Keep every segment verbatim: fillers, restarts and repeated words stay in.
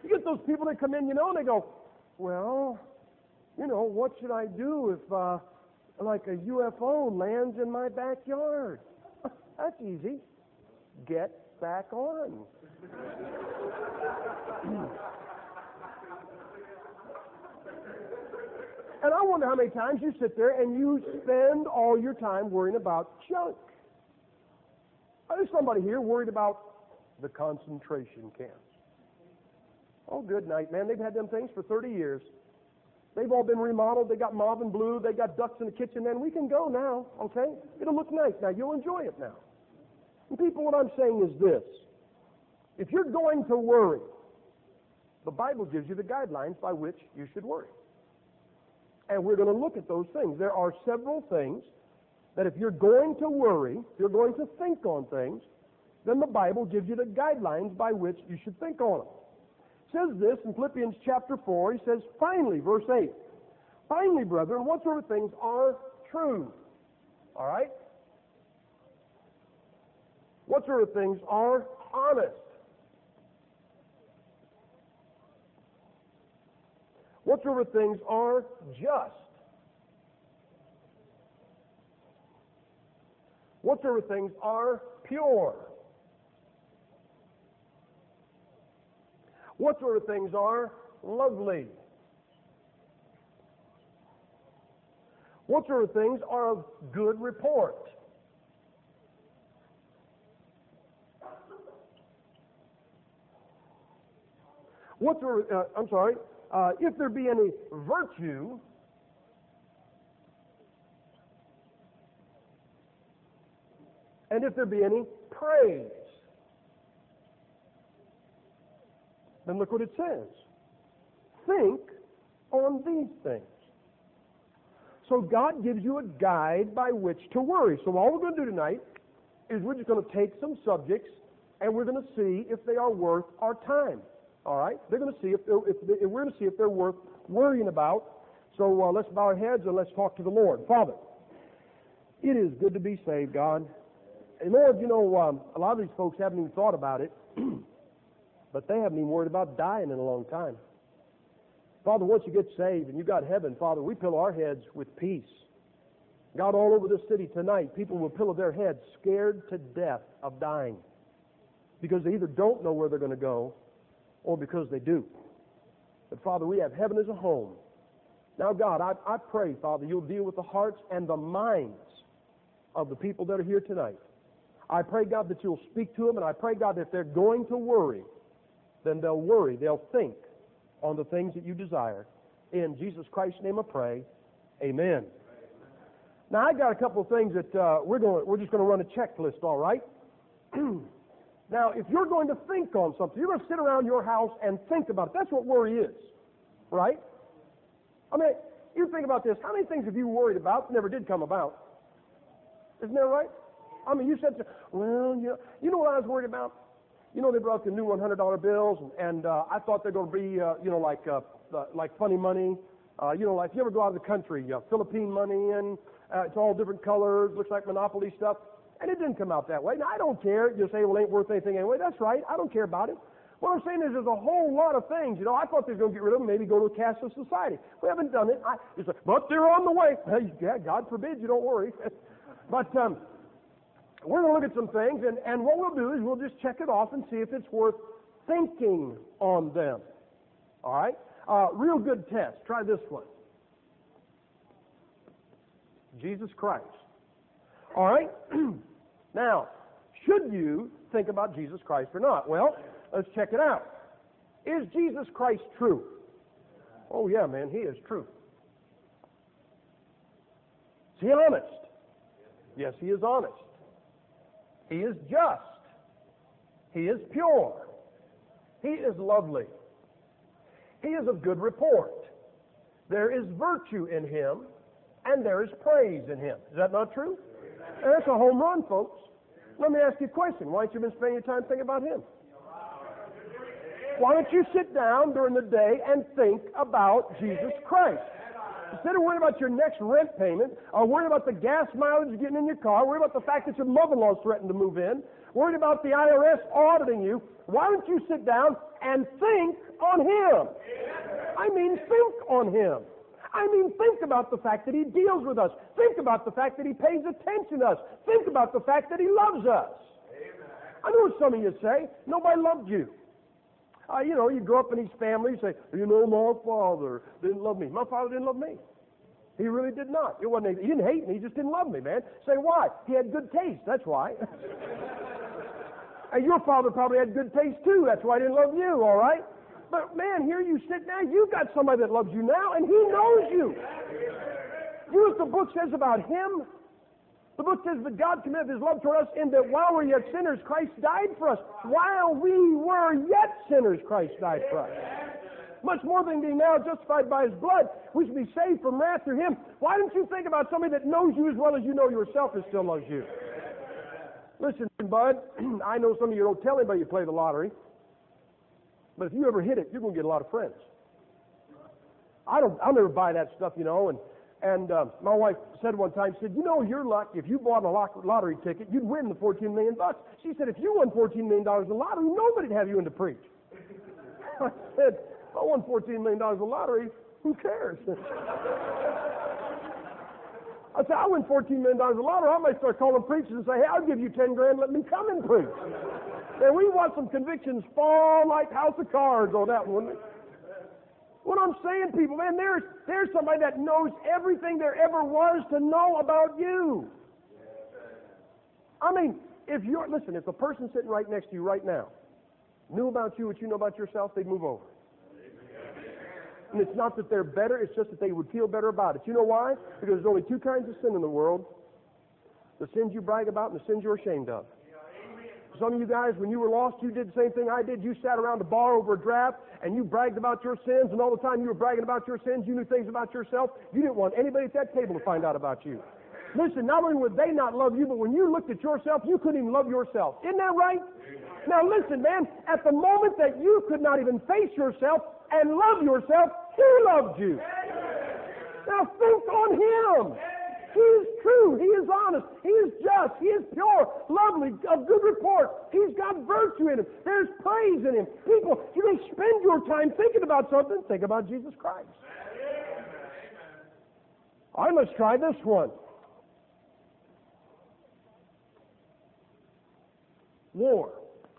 You get those people that come in, you know, and they go, well, you know, what should I do if, uh, like, a U F O lands in my backyard? That's easy. Get back on. And I wonder how many times you sit there and you spend all your time worrying about junk. There's somebody here worried about the concentration camps. Oh, good night, man. They've had them things for thirty years. They've all been remodeled. They got mauve and blue. They got ducks in the kitchen. And we can go now, okay? It'll look nice now. You'll enjoy it now. And people, what I'm saying is this. If you're going to worry, the Bible gives you the guidelines by which you should worry. And we're going to look at those things. There are several things that if you're going to worry, if you're going to think on things, then the Bible gives you the guidelines by which you should think on them. It says this in Philippians chapter four. He says, finally, verse eight, finally, brethren, whatsoever things are true. All right? Whatsoever things are honest. Whatsoever things are just. Whatsoever things are pure. Whatsoever things are lovely. Whatsoever things are of good report. Whatsoever, uh, I'm sorry, uh, if there be any virtue, and if there be any praise, then look what it says. Think on these things. So God gives you a guide by which to worry. So all we're going to do tonight is we're just going to take some subjects and we're going to see if they are worth our time. All right? They're going to see if, if, if we're going to see if they're worth worrying about. So uh, let's bow our heads and let's talk to the Lord. Father, it is good to be saved, God. And Lord, you know, um, a lot of these folks haven't even thought about it, but they haven't even worried about dying in a long time. Father, once you get saved and you got heaven, Father, we pillow our heads with peace. God, all over this city tonight, people will pillow their heads scared to death of dying because they either don't know where they're going to go or because they do. But Father, we have heaven as a home. Now, God, I, I pray, Father, you'll deal with the hearts and the minds of the people that are here tonight. I pray, God, that you'll speak to them, and I pray, God, that if they're going to worry, then they'll worry, they'll think on the things that you desire. In Jesus Christ's name I pray, amen. Now, I got a couple of things that uh, we're going. We're just going to run a checklist, all right? Now, if you're going to think on something, you're going to sit around your house and think about it. That's what worry is, right? I mean, you think about this. How many things have you worried about that never did come about? Isn't that right? I mean, you said, well, you know, you know what I was worried about? You know, they brought the new one hundred dollar bills, and, and uh, I thought they're going to be, uh, you know, like uh, uh, like funny money. Uh, you know, like if you ever go out of the country, uh, Philippine money, and uh, it's all different colors, looks like Monopoly stuff. And it didn't come out that way. Now, I don't care. You say, well, it ain't worth anything anyway. That's right. I don't care about it. What I'm saying is there's a whole lot of things. You know, I thought they were going to get rid of them, maybe go to a cashless society. We haven't done it. I, it's like, but they're on the way. Hey, yeah, God forbid you don't worry. But um, we're going to look at some things, and, and what we'll do is we'll just check it off and see if it's worth thinking on them. All right? Uh, real good test. Try this one. Jesus Christ. All right? Now, should you think about Jesus Christ or not? Well, let's check it out. Is Jesus Christ true? Oh, yeah, man, he is true. Is he honest? Yes, he is honest. He is just. He is pure. He is lovely. He is of good report. There is virtue in him, and there is praise in him. Is that not true? And that's a home run, folks. Let me ask you a question. Why haven't you been spending your time thinking about him? Why don't you sit down during the day and think about Jesus Christ? Instead of worrying about your next rent payment, or worrying about the gas mileage you're getting in your car, worrying about the fact that your mother-in-law is threatening to move in, worried about the I R S auditing you, why don't you sit down and think on Him. I mean, think on Him. I mean, think about the fact that He deals with us. Think about the fact that He pays attention to us. Think about the fact that He loves us. I know what some of you say. Nobody loved you. Uh, you know, you grow up in these families, say, you know, my father didn't love me. My father didn't love me. He really did not. It wasn't. He didn't hate me. He just didn't love me, man. Say why? He had good taste. That's why. And your father probably had good taste too. That's why he didn't love you. All right. But man, here you sit now. You've got somebody that loves you now, and He knows you. You know what the book says about Him? The book says that God commended His love toward us in that while we were yet sinners, Christ died for us. While we were yet sinners, Christ died for us. Much more than being now justified by His blood, we should be saved from wrath through Him. Why don't you think about somebody that knows you as well as you know yourself and still loves you? Listen, bud, I know some of you don't tell anybody you play the lottery, but if you ever hit it, you're going to get a lot of friends. I don't. I'll never buy that stuff, you know. And and uh, my wife said one time, she said, you know, your luck. If you bought a lottery ticket, you'd win the fourteen million bucks. She said, if you won fourteen million dollars in the lottery, nobody'd have you in to preach. I said, if I won fourteen million dollars in the lottery, who cares? I said, I win fourteen million dollars in the lottery. I might start calling preachers and say, hey, I'll give you ten grand. Let me come and preach. And we want some convictions fall like house of cards on that one. What I'm saying, people, man, there's, there's somebody that knows everything there ever was to know about you. I mean, if you're, listen, if the person sitting right next to you right now knew about you what you know about yourself, they'd move over. And it's not that they're better, it's just that they would feel better about it. You know why? Because there's only two kinds of sin in the world. The sins you brag about and the sins you're ashamed of. Some of you guys, when you were lost, you did the same thing I did. You sat around a bar over a draft and you bragged about your sins, and all the time you were bragging about your sins, you knew things about yourself. You didn't want anybody at that table to find out about you. Listen, not only would they not love you, but when you looked at yourself, you couldn't even love yourself. Isn't that right? Now listen, man, at the moment that you could not even face yourself and love yourself, He loved you. Now think on Him. He is true. He is honest. He is just. He is pure, lovely, of good report. He's got virtue in Him. There's praise in Him. People, you may spend your time thinking about something, think about Jesus Christ. All right, let's try this one. War.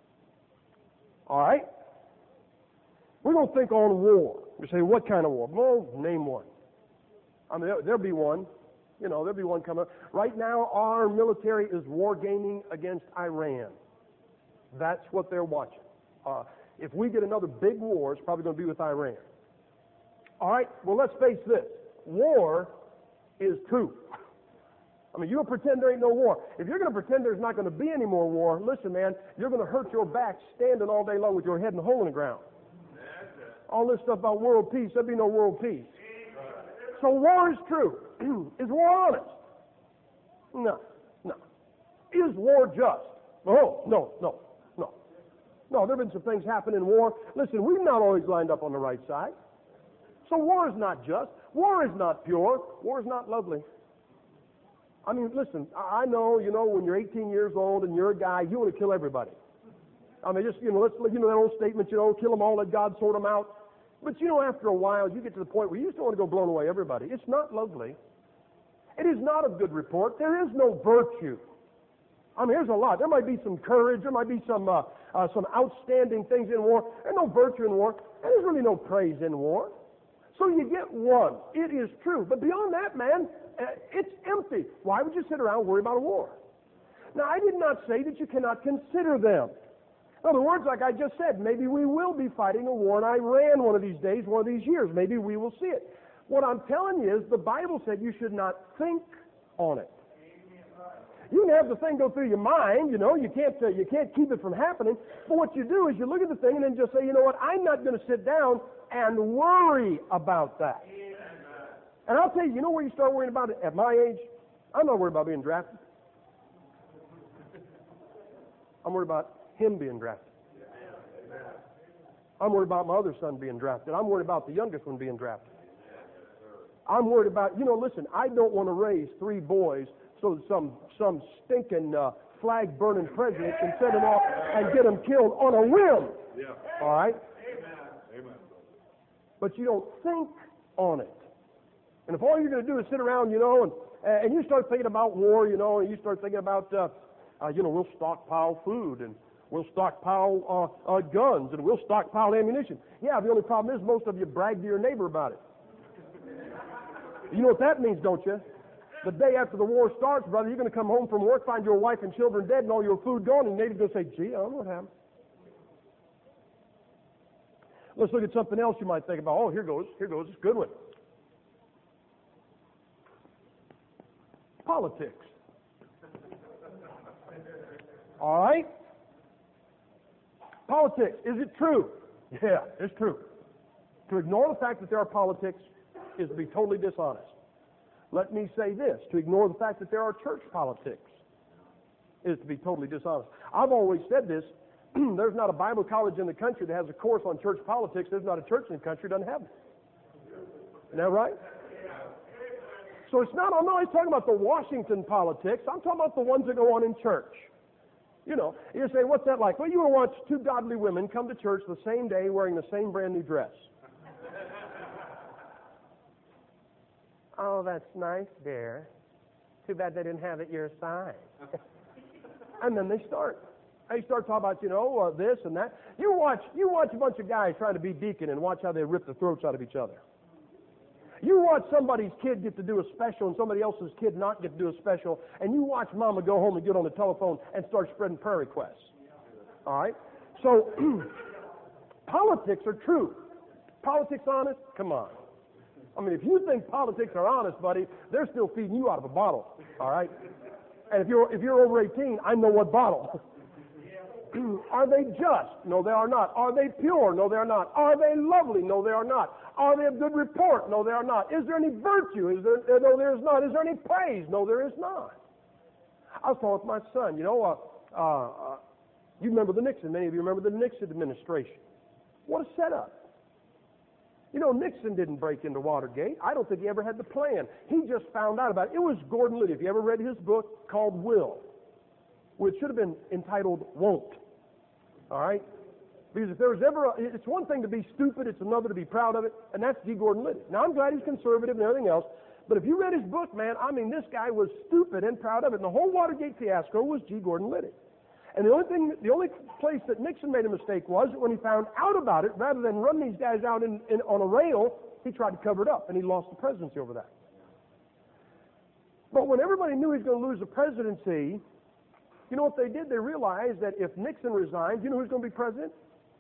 All right? We're going to think on war. You say, what kind of war? Well, name one. I mean, there'll be one. You know, there'll be one coming up. Right now, our military is wargaming against Iran. That's what they're watching. Uh, if we get another big war, it's probably going to be with Iran. All right, well, let's face this. War is true. I mean, you'll pretend there ain't no war. If you're going to pretend there's not going to be any more war, listen, man, you're going to hurt your back standing all day long with your head in a hole in the ground. All this stuff about world peace, there'll be no world peace. So war is true. Is war honest? No, no. Is war just? Oh, no, no, no. No, there have been some things happen in war. Listen, we've not always lined up on the right side. So war is not just. War is not pure. War is not lovely. I mean, listen, I know, you know, when you're eighteen years old and you're a guy, you want to kill everybody. I mean, just, you know, let's, you know, that old statement, you know, kill them all, let God sort them out. But, you know, after a while, you get to the point where you just don't want to go blowing away everybody. It's not lovely. It is not of good report. There is no virtue. I mean, there's a lot. There might be some courage. There might be some uh, uh, some outstanding things in war. There's no virtue in war. And there's really no praise in war. So you get one. It is true. But beyond that, man, uh, it's empty. Why would you sit around and worry about a war? Now, I did not say that you cannot consider them. In other words, like I just said, maybe we will be fighting a war in Iran one of these days, one of these years. Maybe we will see it. What I'm telling you is the Bible said you should not think on it. You can have the thing go through your mind, you know, you can't uh, you can't keep it from happening. But what you do is you look at the thing and then just say, you know what, I'm not going to sit down and worry about that. And I'll tell you, you know where you start worrying about it? At my age, I'm not worried about being drafted. I'm worried about him being drafted. I'm worried about my other son being drafted. I'm worried about the youngest one being drafted. I'm worried about, you know, listen, I don't want to raise three boys so that some some stinking uh, flag-burning president can send them off and get them killed on a whim. Yeah. All right? Amen. but you don't think on it. And if all you're going to do is sit around, you know, and and you start thinking about war, you know, and you start thinking about, uh, uh, you know, we'll stockpile food, and we'll stockpile uh, uh, guns, and we'll stockpile ammunition. Yeah, the only problem is most of you brag to your neighbor about it. You know what that means, don't you? The day after the war starts, brother, you're going to come home from work, find your wife and children dead, and all your food gone, and your neighbor's going to say, gee, I don't know what happened. Let's look at something else you might think about. Oh, here goes, here goes, it's a good one. Politics. All right? Politics. Is it true? Yeah, it's true. To ignore the fact that there are politics is to be totally dishonest. Let me say this. To ignore the fact that there are church politics is to be totally dishonest. I've always said this. There's not a Bible college in the country that has a course on church politics. There's not a church in the country that doesn't have it. Isn't that right? So it's not, I'm not always talking about the Washington politics. I'm talking about the ones that go on in church. You know, you say, what's that like? Well, you will watch two godly women come to church the same day wearing the same brand new dress. Oh, that's nice, dear. Too bad they didn't have it your size. And then they start. They start talking about, you know, uh, this and that. You watch, you watch a bunch of guys trying to be deacon and watch how they rip the throats out of each other. You watch somebody's kid get to do a special and somebody else's kid not get to do a special, and you watch mama go home and get on the telephone and start spreading prayer requests. All right? So, politics are true. Politics honest? Come on. I mean, if you think politics are honest, buddy, they're still feeding you out of a bottle. All right? And if you're, if you're over eighteen, I know what bottle. Are they just? No, they are not. Are they pure? No, they are not. Are they lovely? No, they are not. Are they of good report? No, they are not. Is there any virtue? Is there? No, there is not. Is there any praise? No, there is not. I was talking with my son. You know, uh, uh, uh, you remember the Nixon. Many of you remember the Nixon administration. What a setup. You know, Nixon didn't break into Watergate. I don't think he ever had the plan. He just found out about it. It was Gordon Liddy. If you ever read his book called Will, which should have been entitled Won't. All right? Because if there was ever, a, it's one thing to be stupid, it's another to be proud of it, and that's G. Gordon Liddy. Now, I'm glad he's conservative and everything else, but if you read his book, man, I mean, this guy was stupid and proud of it, and the whole Watergate fiasco was G. Gordon Liddy. And the only thing, the only place that Nixon made a mistake was when he found out about it, rather than run these guys out in, in, on a rail, he tried to cover it up, and he lost the presidency over that. But when everybody knew he was going to lose the presidency, you know what they did? They realized that if Nixon resigned, you know who's going to be president?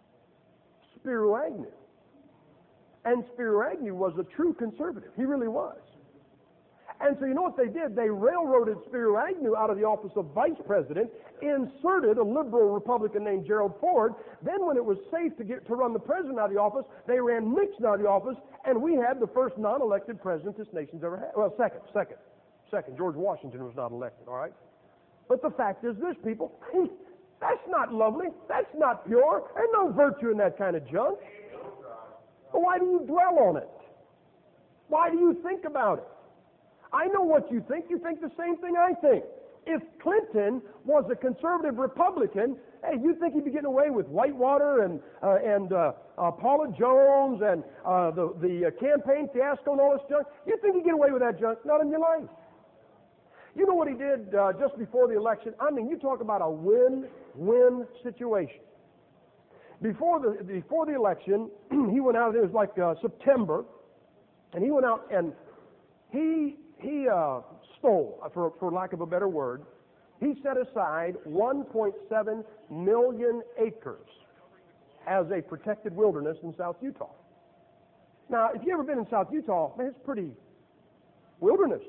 Spiro Agnew. And Spiro Agnew was a true conservative. He really was. And so you know what they did? They railroaded Spiro Agnew out of the office of vice president, inserted a liberal Republican named Gerald Ford. Then when it was safe to get to run the president out of the office, they ran Nixon out of the office, and we had the first non-elected president this nation's ever had. Well, second, second, second. George Washington was not elected, all right? But the fact is this, people, that's not lovely. That's not pure. There's no virtue in that kind of junk. Well, why do you dwell on it? Why do you think about it? I know what you think. You think the same thing I think. If Clinton was a conservative Republican, hey, you think he'd be getting away with Whitewater and uh, and uh, uh, Paula Jones and uh, the, the uh, campaign fiasco and all this junk? You think he'd get away with that junk? Not in your life. You know what he did uh, just before the election? I mean, you talk about a win-win situation. Before the before the election, he went out. It was like uh, September, and he went out and he he uh, stole, for for lack of a better word, he set aside one point seven million acres as a protected wilderness in South Utah. Now, if you've ever been in South Utah, man, it's pretty wilderness.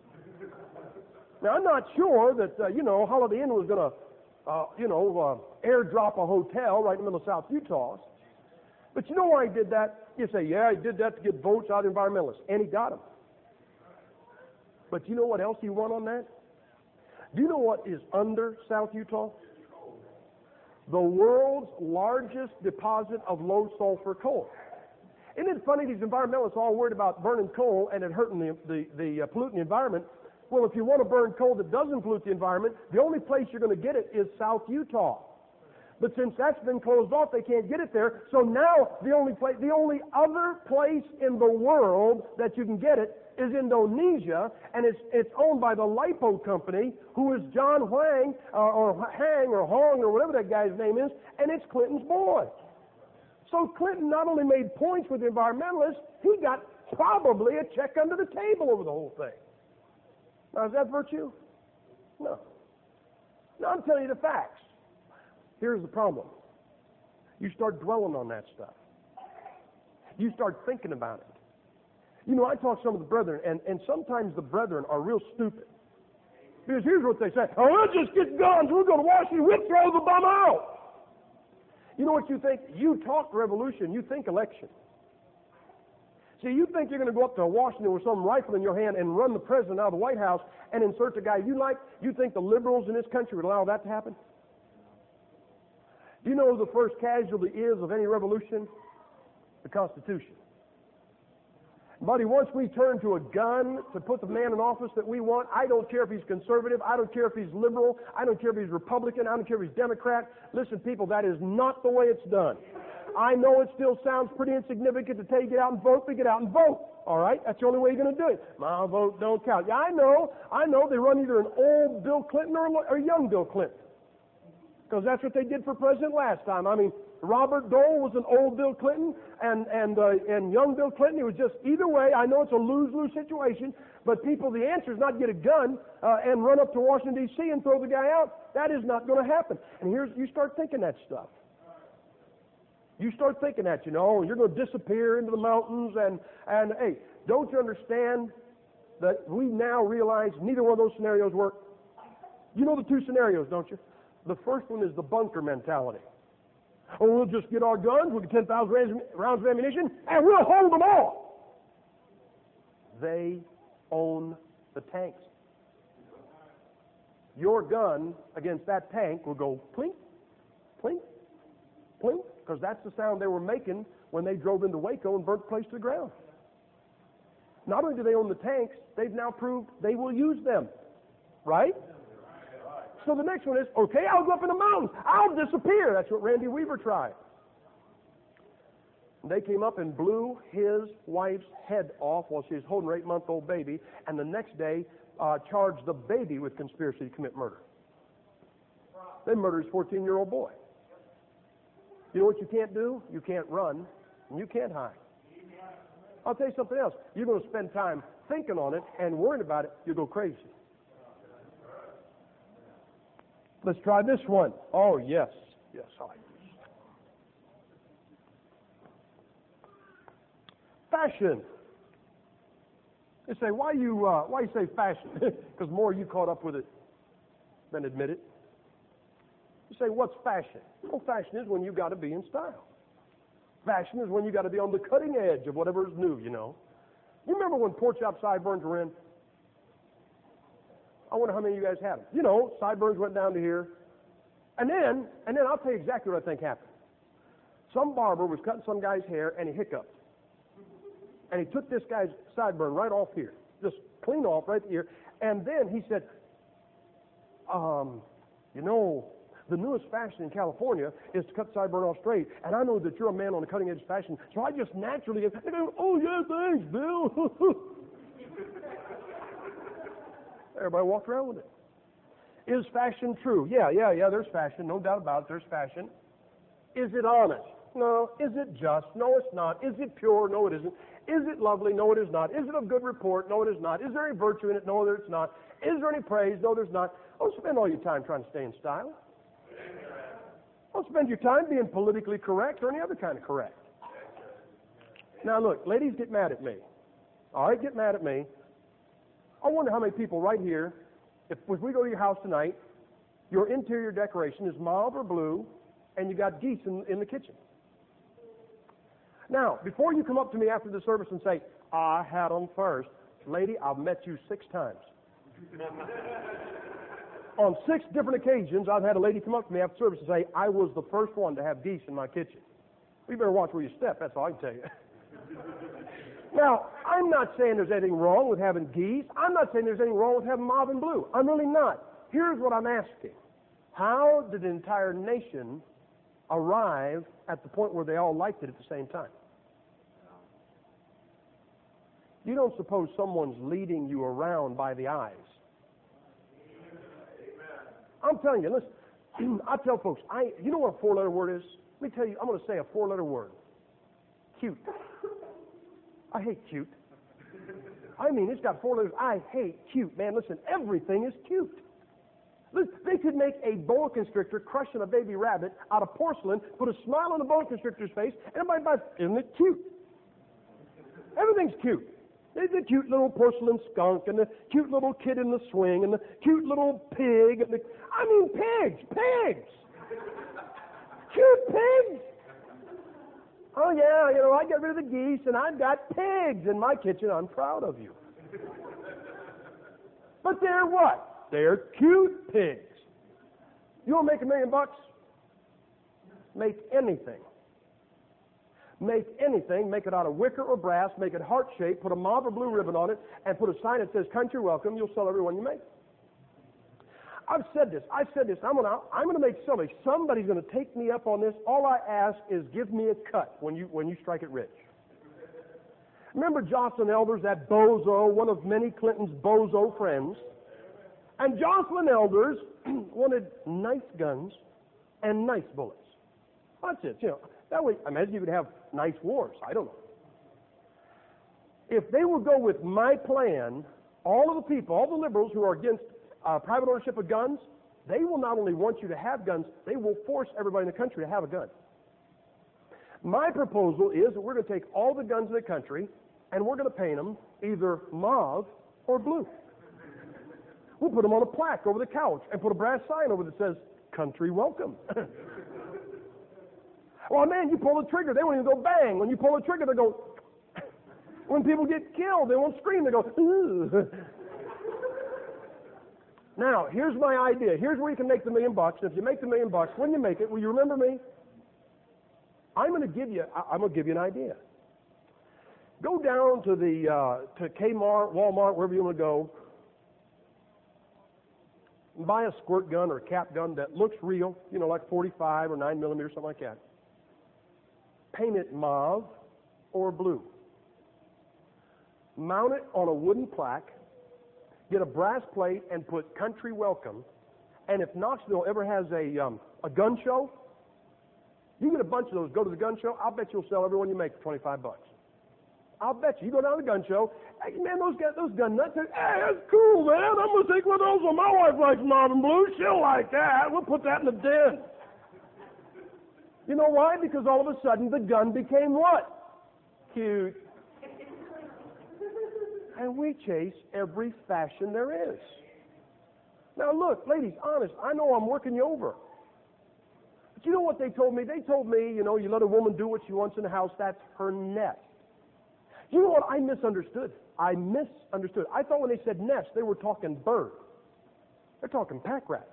Now, I'm not sure that, uh, you know, Holiday Inn was going to, uh, you know, uh, airdrop a hotel right in the middle of South Utah. But you know why he did that? You say, yeah, he did that to get votes out of environmentalists. And he got them. But you know what else he won on that? Do you know what is under South Utah? The world's largest deposit of low sulfur coal. Isn't it funny these environmentalists are all worried about burning coal and it hurting the, the, the uh, polluting the environment? Well, if you want to burn coal that doesn't pollute the environment, the only place you're going to get it is South Utah. But since that's been closed off, they can't get it there. So now the only place, the only other place in the world that you can get it is Indonesia, and it's it's owned by the Lipo Company, who is John Huang uh, or Hang or Hong or whatever that guy's name is, and it's Clinton's boy. So Clinton not only made points with the environmentalists, he got probably a check under the table over the whole thing. Now, is that virtue? No. Now, I'm telling you the facts. Here's the problem. You start dwelling on that stuff. You start thinking about it. You know, I talk to some of the brethren, and, and sometimes the brethren are real stupid. Because here's what they say. Oh, we'll just get guns. We'll go to Washington. We'll throw the bum out. You know what you think? You talk revolution. You think election. See, you think you're going to go up to Washington with some rifle in your hand and run the president out of the White House and insert the guy you like? You think the liberals in this country would allow that to happen? Do you know who the first casualty is of any revolution? The Constitution. Buddy, once we turn to a gun to put the man in office that we want, I don't care if he's conservative, I don't care if he's liberal, I don't care if he's Republican, I don't care if he's Democrat. Listen, people, that is not the way it's done. I know it still sounds pretty insignificant to tell you get out and vote, but get out and vote. All right? That's the only way you're going to do it. My vote don't count. Yeah, I know. I know they run either an old Bill Clinton or a, or a young Bill Clinton. Because that's what they did for president last time. I mean, Robert Dole was an old Bill Clinton, and and uh, and young Bill Clinton. It was just either way. I know it's a lose-lose situation, but people, the answer is not get a gun uh, and run up to Washington D C and throw the guy out. That is not going to happen. And here's you start thinking that stuff. You start thinking that, you know, you're going to disappear into the mountains, and and hey, don't you understand that we now realize neither one of those scenarios work? You know the two scenarios, don't you? The first one is the bunker mentality. Oh, we'll just get our guns, we'll get ten thousand rounds of ammunition, and we'll hold them all. They own the tanks. Your gun against that tank will go plink, plink, plink, because that's the sound they were making when they drove into Waco and burnt the place to the ground. Not only do they own the tanks, they've now proved they will use them. Right? So the next one is, okay, I'll go up in the mountains. I'll disappear. That's what Randy Weaver tried. They came up and blew his wife's head off while she was holding her eight-month-old baby, and the next day uh, charged the baby with conspiracy to commit murder. They murdered his fourteen-year-old boy. You know what you can't do? You can't run, and you can't hide. I'll tell you something else. You're going to spend time thinking on it and worrying about it, you'll go crazy. Let's try this one. Oh, yes. Yes, I like this. Fashion. You say, why you uh, why you say fashion? Because more you caught up with it than admit it. You say, what's fashion? Well, fashion is when you got to be in style. Fashion is when you got to be on the cutting edge of whatever is new, you know. You remember when pork chop sideburns were in? I wonder how many of you guys had them. You know, sideburns went down to here. And then, and then I'll tell you exactly what I think happened. Some barber was cutting some guy's hair, and he hiccuped. And he took this guy's sideburn right off here, just clean off right here. And then he said, um, you know, the newest fashion in California is to cut the sideburn off straight. And I know that you're a man on the cutting edge of fashion, so I just naturally get, and go, oh, yeah, thanks, Bill. Everybody walked around with it. Is fashion true? Yeah, yeah, yeah, there's fashion. No doubt about it, there's fashion. Is it honest? No. Is it just? No, it's not. Is it pure? No, it isn't. Is it lovely? No, it is not. Is it of good report? No, it is not. Is there any virtue in it? No, there's not. Is there any praise? No, there's not. Don't spend all your time trying to stay in style. Don't spend your time being politically correct or any other kind of correct. Now, look, ladies, get mad at me. All right, get mad at me. I wonder how many people right here, if, if we go to your house tonight, your interior decoration is mauve or blue, and you got geese in, in the kitchen. Now, before you come up to me after the service and say, I had them first, lady, I've met you six times. On six different occasions, I've had a lady come up to me after service and say, I was the first one to have geese in my kitchen. We better watch where you step, that's all I can tell you. Now, I'm not saying there's anything wrong with having geese. I'm not saying there's anything wrong with having mauve and blue. I'm really not. Here's what I'm asking. How did an entire nation arrive at the point where they all liked it at the same time. You don't suppose someone's leading you around by the eyes. I'm telling you, listen, I tell folks, I, you know what a four-letter word is? Let me tell you, I'm going to say a four-letter word. Cute. I hate cute. I mean, it's got four letters. I hate cute. Man, listen, everything is cute. Listen, they could make a boa constrictor crushing a baby rabbit out of porcelain, put a smile on the boa constrictor's face, and everybody buys, isn't it cute? Everything's cute. There's the cute little porcelain skunk, and the cute little kid in the swing, and the cute little pig, and the, I mean, pigs, pigs! Cute pigs! Oh, yeah, you know, I got rid of the geese, and I've got pigs in my kitchen. I'm proud of you. But they're what? They're cute pigs. You want to make a million bucks? Make anything. Make anything, make it out of wicker or brass, make it heart-shaped, put a mauve or blue ribbon on it, and put a sign that says, country welcome, you'll sell every one you make. I've said this, I've said this, I'm going to I'm gonna make somebody, somebody's going to take me up on this. All I ask is give me a cut when you, when you strike it rich. Remember Jocelyn Elders, that bozo, one of many Clinton's bozo friends? And Jocelyn Elders wanted nice guns and nice bullets. That's it, you know. That way, I imagine you could have nice wars. I don't know. If they would go with my plan, all of the people, all the liberals who are against uh, private ownership of guns, they will not only want you to have guns, they will force everybody in the country to have a gun. My proposal is that we're going to take all the guns in the country and we're going to paint them either mauve or blue. We'll put them on a plaque over the couch and put a brass sign over it that says, country welcome. Well, man, you pull the trigger, they won't even go bang. When you pull the trigger, they go. When people get killed, they won't scream, they go, ooh. Now, here's my idea. Here's where you can make the million bucks. And if you make the million bucks, when you make it, will you remember me? I'm going to give you. I'm going to give you an idea. Go down to the uh, to Kmart, Walmart, wherever you want to go. And buy a squirt gun or a cap gun that looks real. You know, like forty-five or nine millimeter, something like that. Paint it mauve or blue. Mount it on a wooden plaque. Get a brass plate and put country welcome. And if Knoxville ever has a um, a gun show, you get a bunch of those, go to the gun show, I'll bet you'll sell every one you make for twenty-five bucks. I'll bet you. You go down to the gun show, hey, man, those guys, those gun nuts, hey, that's cool, man. I'm going to take one of those one. My wife likes mauve and blue. She'll like that. We'll put that in the den. You know why? Because all of a sudden the gun became what? Cute. And we chase every fashion there is. Now look, ladies, honest, I know I'm working you over. But you know what they told me? They told me, you know, you let a woman do what she wants in the house, that's her nest. You know what? I misunderstood. I misunderstood. I thought when they said nest, they were talking bird. They're talking pack rat.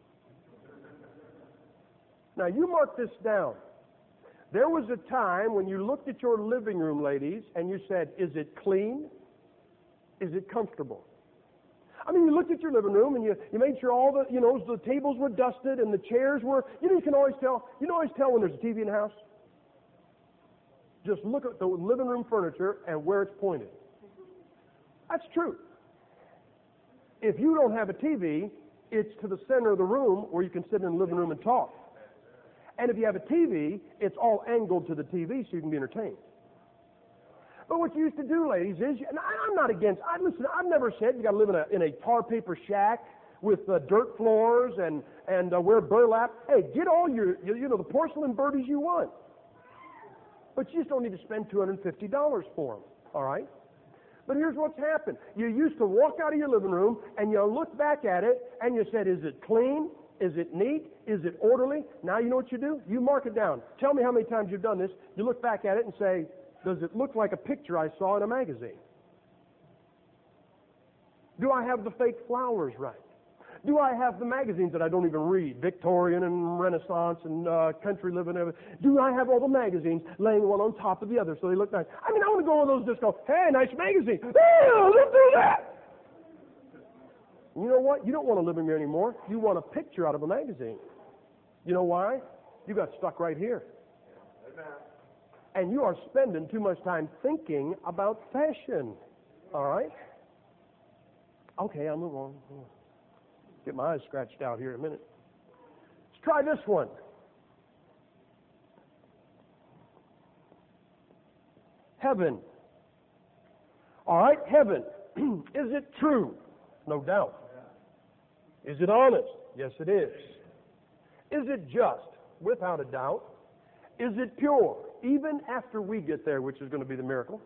Now, you mark this down. There was a time when you looked at your living room, ladies, and you said, is it clean? Is it comfortable? I mean, you looked at your living room and you, you made sure all the, you know, the tables were dusted and the chairs were, you know, you can always tell, you can always tell when there's a T V in the house. Just look at the living room furniture and where it's pointed. That's true. If you don't have a T V, it's to the center of the room where you can sit in the living room and talk. And if you have a T V, it's all angled to the T V so you can be entertained. But what you used to do, ladies, is, and I'm not against, I listen, I've never said you got to live in a, in a tar paper shack with uh, dirt floors and, and uh, wear burlap. Hey, get all your, you know, the porcelain birdies you want. But you just don't need to spend two hundred fifty dollars for them, all right? But here's what's happened. You used to walk out of your living room and you look back at it and you said, is it clean? Is it neat? Is it orderly? Now you know what you do? You mark it down. Tell me how many times you've done this. You look back at it and say, does it look like a picture I saw in a magazine? Do I have the fake flowers right? Do I have the magazines that I don't even read, Victorian and Renaissance and uh, Country Living? And everything? Do I have all the magazines laying one on top of the other so they look nice? I mean, I want to go on those just go, hey, nice magazine. Hey, let's do that. You know what? You don't want a living room anymore. You want a picture out of a magazine. You know why? You got stuck right here. And you are spending too much time thinking about fashion. All right? Okay, I'll move on. Get my eyes scratched out here in a minute. Let's try this one. Heaven. All right, heaven. Is it true? No doubt. Is it honest? Yes, it is. Is it just? Without a doubt. Is it pure? Even after we get there, which is going to be the miracle.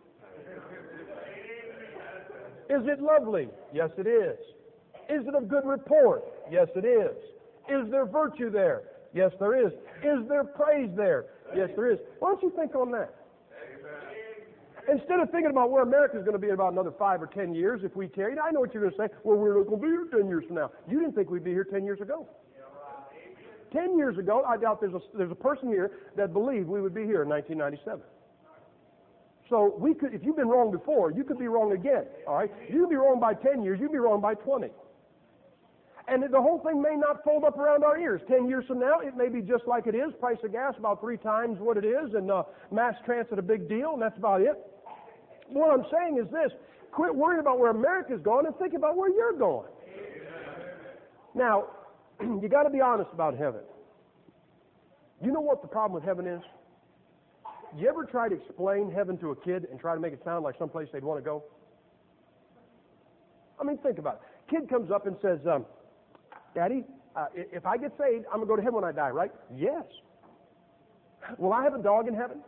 Is it lovely? Yes, it is. Is it of good report? Yes, it is. Is there virtue there? Yes, there is. Is there praise there? Yes, there is. Why don't you think on that? Instead of thinking about where America is going to be in about another five or ten years if we tarry, I know what you're going to say. Well, we're not going to be here ten years from now. You didn't think we'd be here ten years ago. Ten years ago, I doubt there's a, there's a person here that believed we would be here in nineteen ninety-seven. So we could, if you've been wrong before, you could be wrong again. All right, you could be wrong by ten years. You'd be wrong by twenty. And the whole thing may not fold up around our ears. Ten years from now, it may be just like it is. Price of gas about three times what it is, and uh, mass transit a big deal, and that's about it. What I'm saying is this: quit worrying about where America's going and think about where you're going. Now, you got to be honest about heaven. You know what the problem with heaven is? You ever try to explain heaven to a kid and try to make it sound like someplace they'd want to go? I mean, think about it. Kid comes up and says, um, Daddy, uh, if I get saved, I'm going to go to heaven when I die, right? Yes. Will I have a dog in heaven?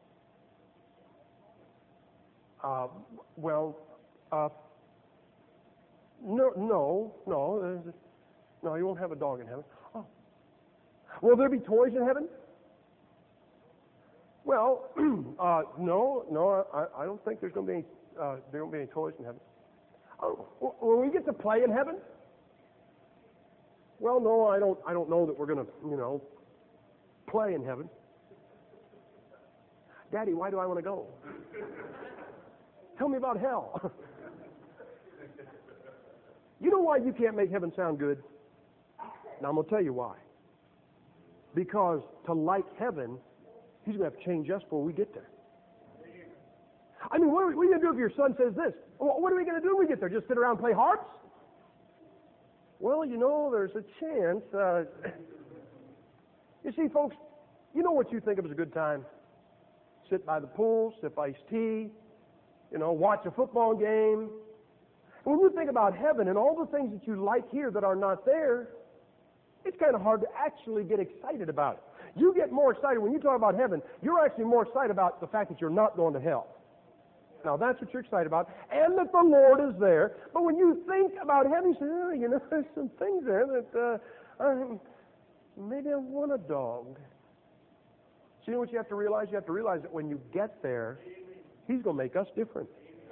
Uh, well, uh, no, no, no. Uh, no, you won't have a dog in heaven. Oh. Will there be toys in heaven? Well, uh, no, no, I, I don't think there's going to be any, uh, there won't be any toys in heaven. Oh, will we get to play in heaven? Well, no, I don't. I don't know that we're going to, you know, play in heaven. Daddy, why do I want to go? Tell me about hell. You know why you can't make heaven sound good? Now I'm going to tell you why. Because to like heaven, He's going to have to change us before we get there. I mean, what are, we, what are you going to do if your son says this? Well, what are we going to do when we get there? Just sit around and play harps? Well, you know, there's a chance. Uh, you see, folks, you know what you think of as a good time? Sit by the pool, sip iced tea, you know, watch a football game. And when you think about heaven and all the things that you like here that are not there, it's kind of hard to actually get excited about it. You get more excited when you talk about heaven. You're actually more excited about the fact that you're not going to hell. Now, that's what you're excited about, and that the Lord is there. But when you think about heaven, you say, oh, you know, there's some things there that uh, uh, maybe I want a dog. So you know what you have to realize? You have to realize that when you get there, He's going to make us different.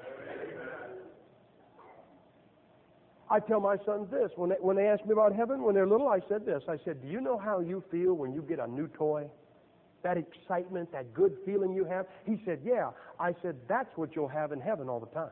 I tell my sons this. When they, when they ask me about heaven, when they're little, I said this. I said, do you know how you feel when you get a new toy? That excitement, that good feeling you have? He said, yeah. I said, that's what you'll have in heaven all the time.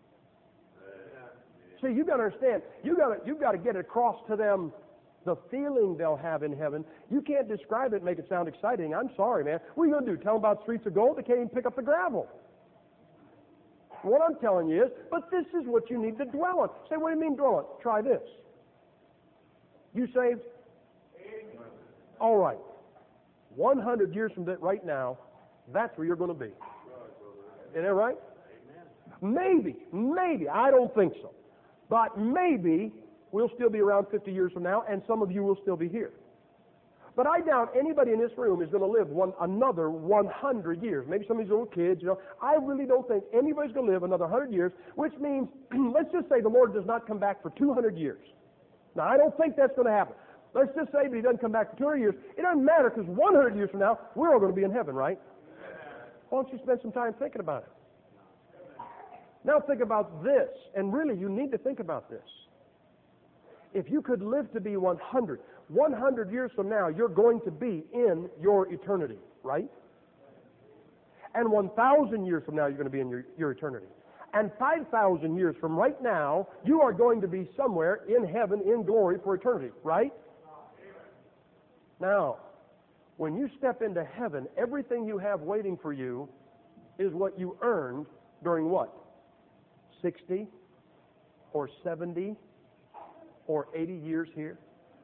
See, you've got to understand, you've got to, you've got to get it across to them the feeling they'll have in heaven. You can't describe it and make it sound exciting. I'm sorry, man. What are you going to do? Tell them about streets of gold? They can't even pick up the gravel. What I'm telling you is, but this is what you need to dwell on. Say, what do you mean dwell on? Try this. You saved? All right. one hundred years from that right now, that's where you're going to be. Isn't that right? Maybe, maybe, I don't think so. But maybe we'll still be around fifty years from now, and some of you will still be here. But I doubt anybody in this room is going to live one another one hundred years. Maybe some of these little kids, you know. I really don't think anybody's going to live another one hundred years, which means, let's just say the Lord does not come back for two hundred years. Now, I don't think that's going to happen. Let's just say that He doesn't come back for two hundred years. It doesn't matter, because one hundred years from now, we're all going to be in heaven, right? Why don't you spend some time thinking about it? Now think about this, and really you need to think about this. If you could live to be one hundred, one hundred years from now, you're going to be in your eternity, right? And one thousand years from now, you're going to be in your, your eternity. And five thousand years from right now, you are going to be somewhere in heaven in glory for eternity, right? Now, When you step into heaven, everything you have waiting for you is what you earned during what? sixty or seventy or eighty years here?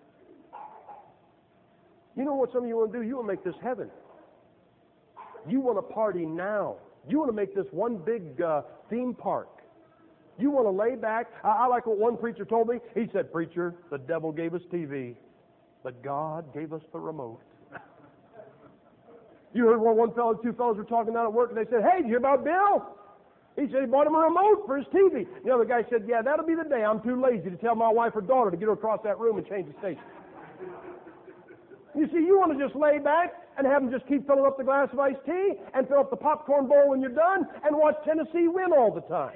You know what some of you want to do? You want to make this heaven. You want to party now. You want to make this one big uh, theme park. You want to lay back. I, I like what one preacher told me. He said, "Preacher, the devil gave us T V, but God gave us the remote." You heard one, one fellow, two fellows were talking down at work, and they said, "Hey, did you hear about Bill? He said he bought him a remote for his T V." The other guy said, "Yeah, that'll be the day I'm too lazy to tell my wife or daughter to get her across that room and change the station." You see, you want to just lay back and have them just keep filling up the glass of iced tea and fill up the popcorn bowl when you're done and watch Tennessee win all the time.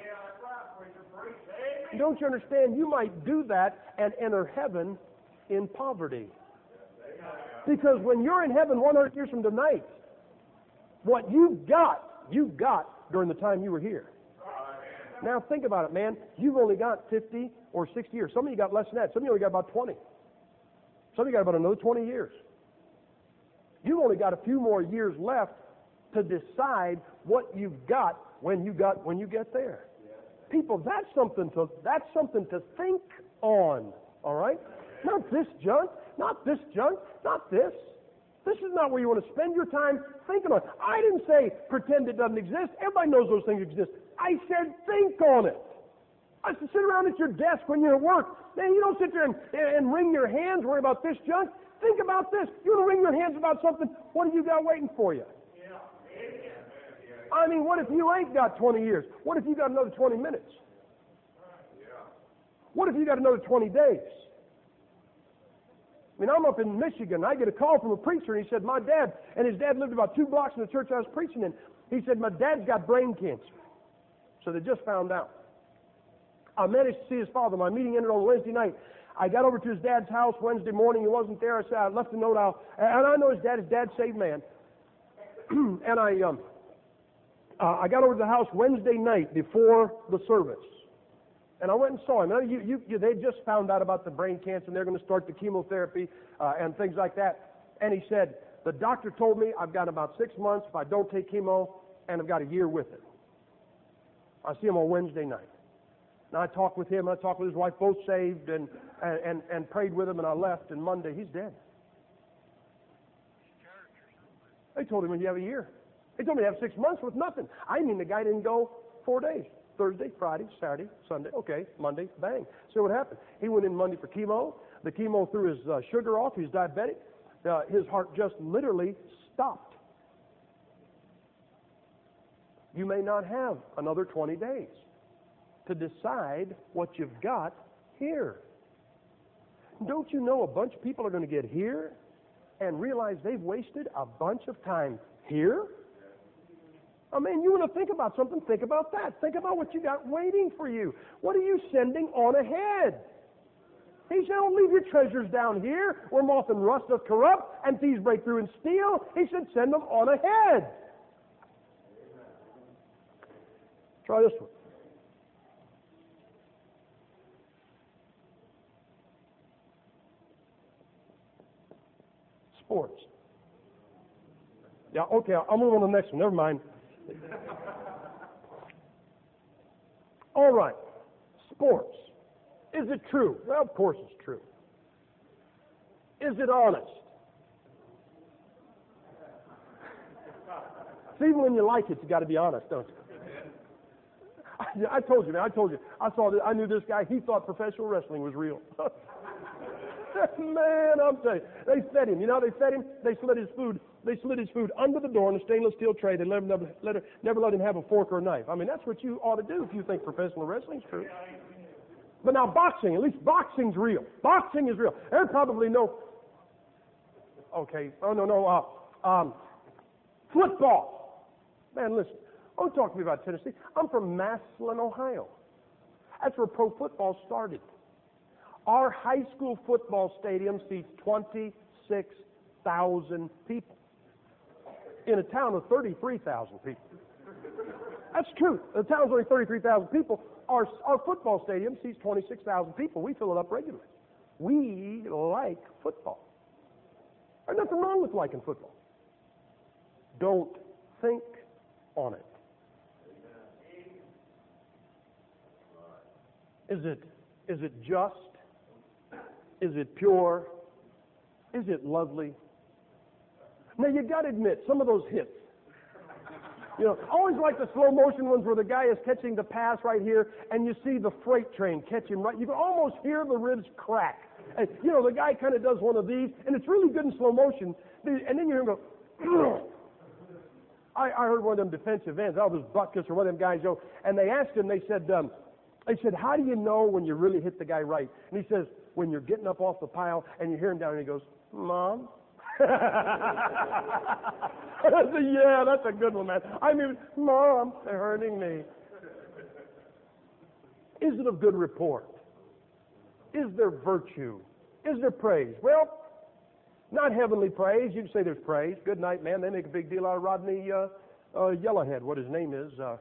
Don't you understand? You might do that and enter heaven in poverty. Because when you're in heaven one hundred years from tonight, what you've got, you got during the time you were here. Now think about it, man. You've only got fifty or sixty years. Some of you got less than that. Some of you only got about twenty. Some of you got about another twenty years. You've only got a few more years left to decide what you've got when you got when you get there. People, that's something to that's something to think on. All right? Not this junk, not this junk, not this. This is not where you want to spend your time thinking on. I didn't say pretend it doesn't exist. Everybody knows those things exist. I said think on it. I said sit around at your desk when you're at work. Man, you don't sit there and, and wring your hands, worry about this junk. Think about this. You want to wring your hands about something, what have you got waiting for you? I mean, what if you ain't got twenty years? What if you got another twenty minutes? What if you got another twenty days? I mean, I'm up in Michigan. I get a call from a preacher, and he said, my dad, and his dad lived about two blocks from the church I was preaching in. He said, my dad's got brain cancer. So they just found out. I managed to see his father. My meeting ended on Wednesday night. I got over to his dad's house Wednesday morning. He wasn't there. I said, I left a note out. And I know his dad, his dad's saved man. and I, um, uh, I got over to the house Wednesday night before the service. And I went and saw him. Now, you, you, you, they just found out about the brain cancer, and they're going to start the chemotherapy uh, and things like that. And he said, the doctor told me I've got about six months if I don't take chemo, and I've got a year with it. I see him on Wednesday night. And I talked with him, and I talked with his wife, both saved, and, and, and, and prayed with him, and I left, and Monday, he's dead. They told him you have a year. They told me you have six months with nothing. I mean, the guy didn't go four days. Thursday, Friday, Saturday, Sunday. Okay, Monday, bang. So what happened? He went in Monday for chemo. The chemo threw his uh, sugar off. He's diabetic. Uh, his heart just literally stopped. You may not have another twenty days to decide what you've got here. Don't you know a bunch of people are going to get here and realize they've wasted a bunch of time here? I mean, you want to think about something, think about that. Think about what you got waiting for you. What are you sending on ahead? He said, don't leave your treasures down here where moth and rust doth corrupt and thieves break through and steal. He said, send them on ahead. Try this one. Sports. Yeah, okay, I'll move on to the next one. Never mind. All right, sports. Is it true? Well, of course it's true. Is it honest? See, even when you like it, you got to be honest, don't you? I, I told you, man. I told you. I saw this, I knew this guy. He thought professional wrestling was real. Man, I'm telling you, they fed him. You know how they fed him? They slid his food. They slid his food under the door in a stainless steel tray. They never, never, let, never let him have a fork or a knife. I mean, that's what you ought to do if you think professional wrestling's true. But now boxing, at least boxing's real. Boxing is real. There's probably no. Okay. Oh no no. Uh, um, football. Man, listen. Don't talk to me about Tennessee. I'm from Massillon, Ohio. That's where pro football started. Our high school football stadium seats twenty-six thousand people in a town of thirty-three thousand people. That's true. The town's only thirty-three thousand people. Our, our football stadium seats twenty-six thousand people. We fill it up regularly. We like football. There's nothing wrong with liking football. Don't think on it. Is it, is it just? Is it pure? Is it lovely? Now, you got to admit, some of those hits, you know, I always like the slow motion ones where the guy is catching the pass right here, and you see the freight train catch him right. You can almost hear the ribs crack. And, you know, the guy kind of does one of these, and it's really good in slow motion. And then you hear him go, I, I heard one of them defensive ends, I was Butkus or one of them guys, go, and they asked him, they said, um, they said, how do you know when you really hit the guy right? And he says, when you're getting up off the pile, and you hear him down, and he goes, Mom? I said, yeah, that's a good one, man. I mean, Mom, they're hurting me. Is it of good report? Is there virtue? Is there praise? Well, not heavenly praise. You can say there's praise. Good night, man. They make a big deal out of Rodney uh, uh, Yellowhead, what his name is. Uh,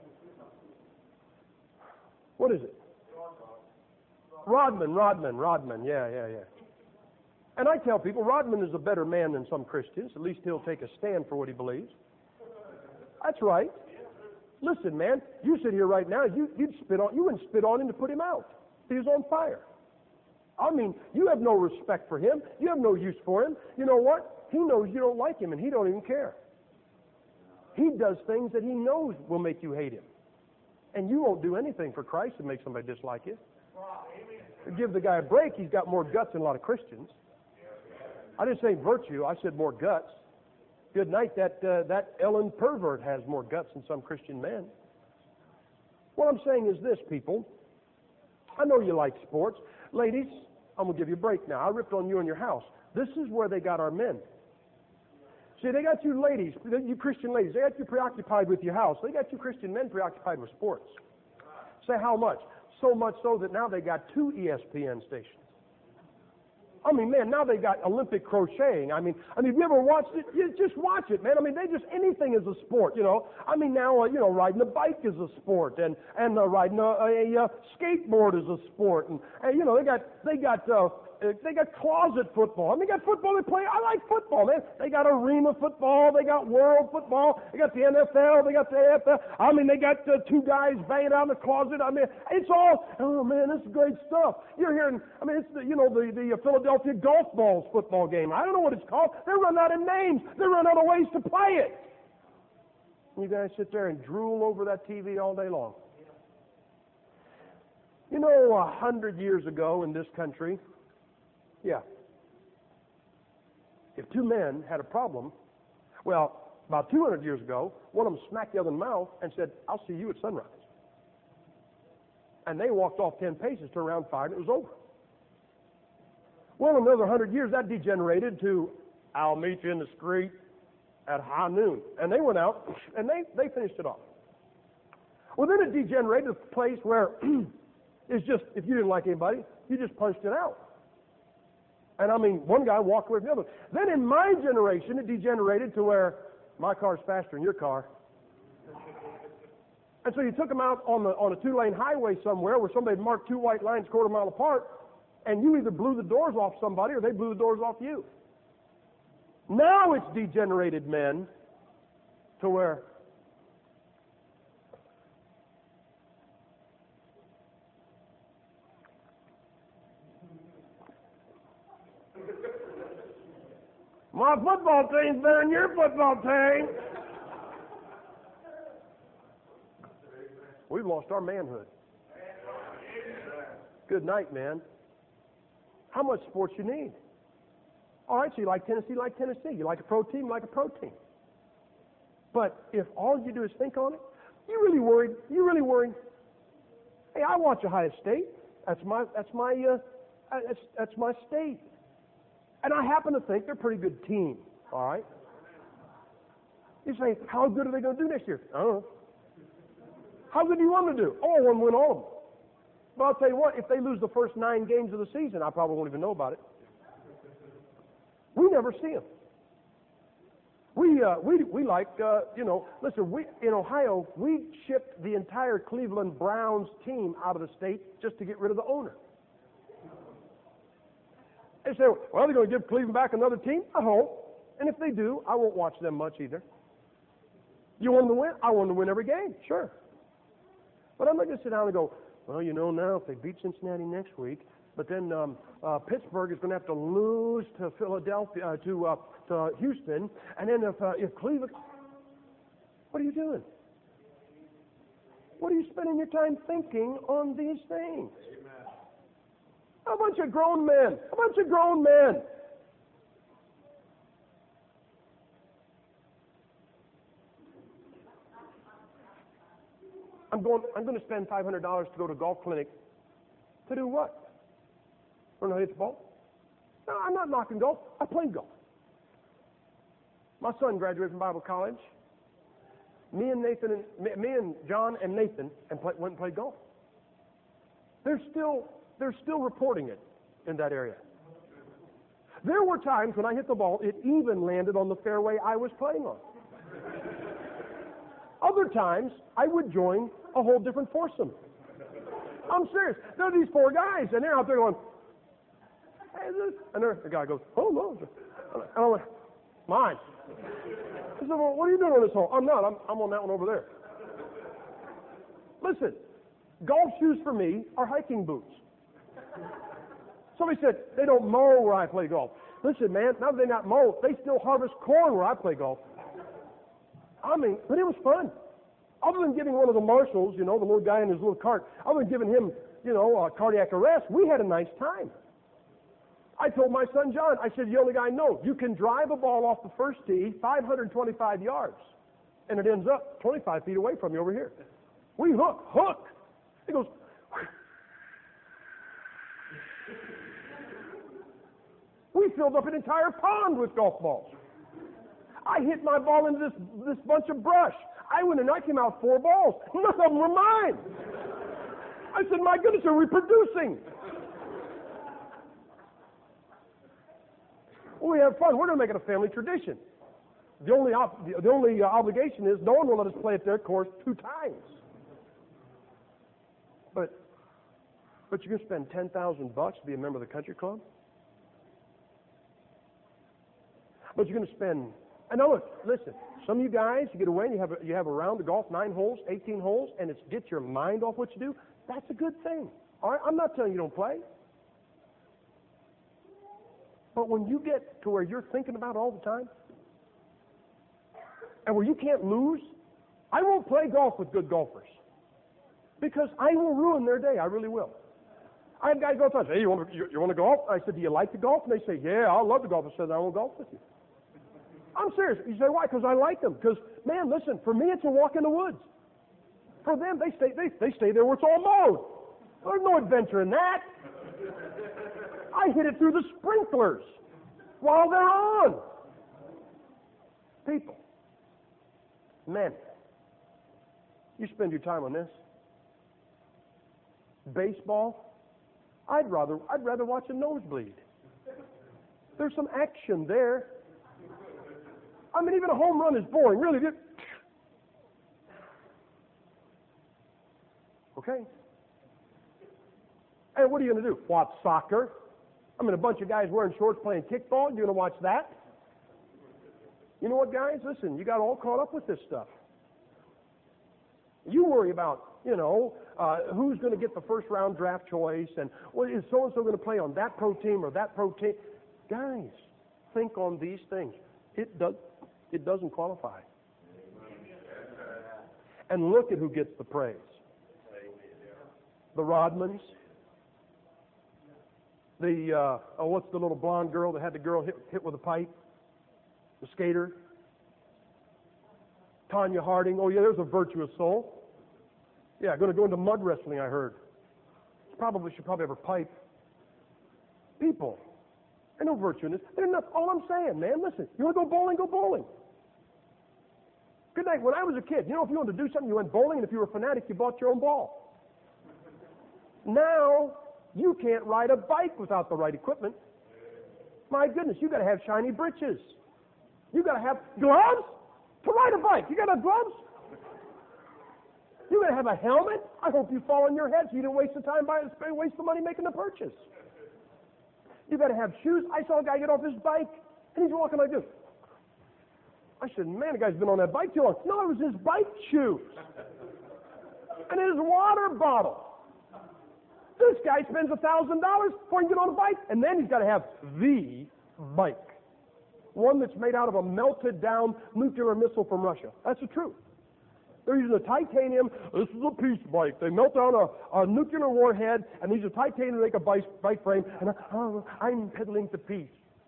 what is it? Rodman, Rodman, Rodman. Yeah, yeah, yeah. And I tell people, Rodman is a better man than some Christians. At least he'll take a stand for what he believes. That's right. Listen, man, you sit here right now, you, you'd spit on, you wouldn't spit on him to put him out. He was on fire. I mean, you have no respect for him. You have no use for him. You know what? He knows you don't like him, and he don't even care. He does things that he knows will make you hate him. And you won't do anything for Christ to make somebody dislike you. Give the guy a break. He's got more guts than a lot of Christians. I didn't say virtue. I said more guts. Good night. That uh, that Ellen pervert has more guts than some Christian men. What I'm saying is this, people. I know you like sports. Ladies, I'm going to give you a break now. I ripped on you in your house. This is where they got our men. See, they got you ladies, you Christian ladies, they got you preoccupied with your house. They got you Christian men preoccupied with sports. Say how much? So much so that now they got two E S P N stations. I mean, man, now they got Olympic crocheting. I mean, I mean, have you ever watched it? You just watch it, man. I mean, they just, anything is a sport, you know. I mean, now, uh, you know, riding a bike is a sport, and and uh, riding a, a, a skateboard is a sport, and, and you know, they got they got uh, they got closet football. I mean, they got football they play. I like football, man. They got arena football. They got world football. They got the N F L. They got the A F L. I mean, they got uh, two guys banging out in the closet. I mean, it's all, oh man, this is great stuff. You're hearing, I mean, it's the, you know, the the Philadelphia Golf Balls football game. I don't know what it's called. They run out of names. They run out of ways to play it. You guys sit there and drool over that T V all day long. You know, a hundred years ago in this country, yeah, if two men had a problem, well, about two hundred years ago, one of them smacked the other in the mouth and said, I'll see you at sunrise. And they walked off ten paces, turned around, fired, and it was over. Well, in another hundred years, that degenerated to, I'll meet you in the street at high noon. And they went out, and they, they finished it off. Well, then it degenerated to a place where it's just, if you didn't like anybody, you just punched it out. And I mean, one guy walked away from the other. Then in my generation, it degenerated to where my car's faster than your car. And so you took them out on the on a two-lane highway somewhere where somebody marked two white lines quarter mile apart, and you either blew the doors off somebody or they blew the doors off you. Now it's degenerated, men, to where my football team's better than your football team. We've lost our manhood. Good night, man. How much sports you need? All right, so you like Tennessee, like Tennessee. You like a pro team, like a pro team. But if all you do is think on it, you really worried? You really worried? Hey, I watch Ohio State. That's my that's my uh, that's that's my state. And I happen to think they're a pretty good team. All right. You say, how good are they going to do next year? I don't know. How good do you want them to do? Oh, I want to win all of them. But I'll tell you what, if they lose the first nine games of the season, I probably won't even know about it. We never see them. We, uh, we, we like, uh, you know, listen, we, in Ohio, we shipped the entire Cleveland Browns team out of the state just to get rid of the owner. They say, well, they're going to give Cleveland back another team? I hope. And if they do, I won't watch them much either. You want them to win? I want them to win every game, sure. But I'm not going to sit down and go, well, you know, now if they beat Cincinnati next week, but then um, uh, Pittsburgh is going to have to lose to Philadelphia, uh, to uh, to Houston, and then if uh, if Cleveland, what are you doing? What are you spending your time thinking on these things? Amen. A bunch of grown men, a bunch of grown men. I'm going. I'm going to spend five hundred dollars to go to a golf clinic. To do what? Learn how to hit the ball? No, I'm not knocking golf. I play golf. My son graduated from Bible college. Me and Nathan, and me and John and Nathan, and play, went and played golf. They're still, they're still reporting it in that area. There were times when I hit the ball, it even landed on the fairway I was playing on. Other times, I would join a whole different foursome. I'm serious. There are these four guys, and they're out there going, hey, this, and there, the guy goes, oh, no. And I'm like, mine. I said, well, what are you doing on this hole? I'm not. I'm, I'm on that one over there. Listen, golf shoes for me are hiking boots. Somebody said, they don't mow where I play golf. Listen, man, now that they not mow, they still harvest corn where I play golf. I mean, but it was fun. Other than giving one of the marshals, you know, the little guy in his little cart, other than giving him, you know, uh, cardiac arrest, we had a nice time. I told my son John, I said, the only guy I know, you can drive a ball off the first tee five hundred twenty-five yards, and it ends up twenty-five feet away from you over here. We hook, hook. He goes, we filled up an entire pond with golf balls. I hit my ball into this, this bunch of brush. I went and I came out four balls. None of them were mine. I said, my goodness, they're reproducing. Well, we have fun. We're going to make it a family tradition. The only, op- the, the only uh, obligation is no one will let us play at their course two times. But, but you're going to spend ten thousand bucks to be a member of the country club? But you're going to spend... And now look, listen, some of you guys, you get away and you have a, you have a round of golf, nine holes, eighteen holes, and it's get your mind off what you do. That's a good thing. All right? I'm not telling you don't play. But when you get to where you're thinking about it all the time, and where you can't lose, I won't play golf with good golfers. Because I will ruin their day. I really will. I have guys go to say, hey, you want to, you, you want to golf? I said, do you like to golf? And they say, yeah, I love to golf. I said, I will golf with you. I'm serious. You say, why? Because I like them. Because, man, listen, for me, it's a walk in the woods. For them, they stay, they, they stay there where it's all mowed. There's no adventure in that. I hit it through the sprinklers while they're on. People, men, you spend your time on this. Baseball, I'd rather, I'd rather watch a nosebleed. There's some action there. I mean, even a home run is boring, really. Okay. And what are you going to do? Watch soccer? I mean, a bunch of guys wearing shorts playing kickball. You're going to watch that? You know what, guys? Listen, you got all caught up with this stuff. You worry about, you know, uh, who's going to get the first round draft choice, and well, is so-and-so going to play on that pro team or that pro team? Guys, think on these things. It does. It doesn't qualify. And look at who gets the praise. The Rodmans. The, uh, oh, what's the little blonde girl that had the girl hit, hit with a pipe? The skater. Tanya Harding. Oh, yeah, there's a virtuous soul. Yeah, going to go into mud wrestling, I heard. Probably should probably have her pipe. People. There's no virtue in this. There's enough. All I'm saying, man, listen, you want to go bowling, go bowling. Good night. When I was a kid, you know, if you wanted to do something, you went bowling, and if you were a fanatic, you bought your own ball. Now, you can't ride a bike without the right equipment. My goodness, you got to have shiny breeches. You got to have gloves to ride a bike. You got to have gloves. You got to have a helmet. I hope you fall on your head so you didn't waste the time buying, waste the money making the purchase. You got to have shoes. I saw a guy get off his bike, and he's walking like this. I said, man, the guy's been on that bike too long. No, it was his bike shoes and his water bottle. This guy spends a thousand dollars before he can get on a bike, and then he's got to have the bike, one that's made out of a melted down nuclear missile from Russia. That's the truth. They're using a titanium. This is a peace bike. They melt down a, a nuclear warhead, and they use a titanium to make a bike, bike frame. And oh, I'm peddling to peace.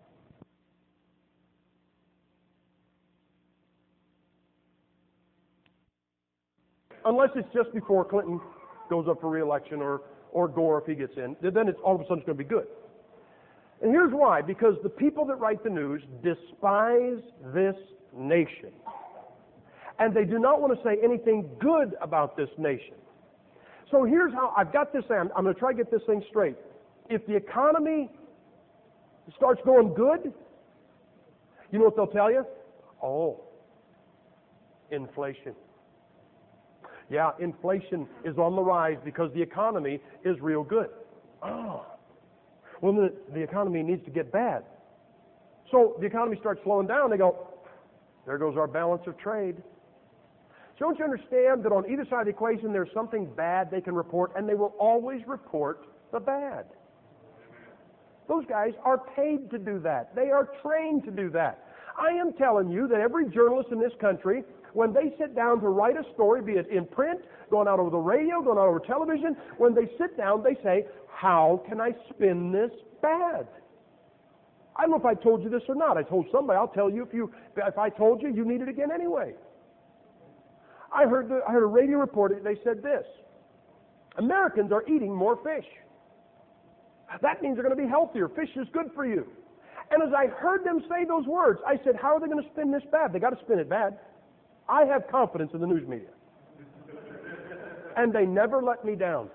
Unless it's just before Clinton goes up for re-election, or, or Gore if he gets in, then it's all of a sudden it's going to be good. And here's why. Because the people that write the news despise this nation. And they do not want to say anything good about this nation. So here's how, I've got this, I'm, I'm going to try to get this thing straight. If the economy starts going good, you know what they'll tell you? Oh, inflation. Yeah, inflation is on the rise because the economy is real good. Oh, well, the, the economy needs to get bad. So the economy starts slowing down. They go, there goes our balance of trade. So don't you understand that on either side of the equation there's something bad they can report, and they will always report the bad. Those guys are paid to do that. They are trained to do that. I am telling you that every journalist in this country, when they sit down to write a story, be it in print, going out over the radio, going out over television, when they sit down, they say, how can I spin this bad? I don't know if I told you this or not. I told somebody. I'll tell you if you if I told you, you need it again anyway. I heard the, I heard a radio report. They said this: Americans are eating more fish. That means they're going to be healthier. Fish is good for you. And as I heard them say those words, I said, how are they going to spin this bad? They got to spin it bad. I have confidence in the news media. And they never let me down.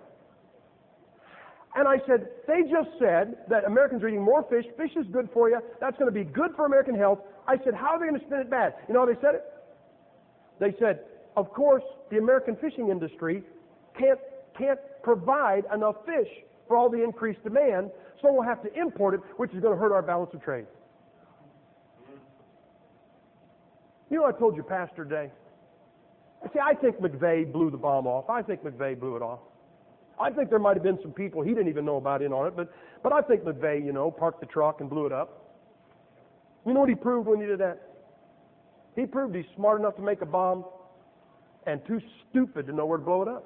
And I said, they just said that Americans are eating more fish. Fish is good for you. That's going to be good for American health. I said, how are they going to spin it bad? You know how they said it? They said, of course, the American fishing industry can't, can't provide enough fish for all the increased demand, so we'll have to import it, which is going to hurt our balance of trade. You know what I told your pastor today? See, I think McVeigh blew the bomb off. I think McVeigh blew it off. I think there might have been some people he didn't even know about in on it, but, but I think McVeigh, you know, parked the truck and blew it up. You know what he proved when he did that? He proved he's smart enough to make a bomb and too stupid to know where to blow it up.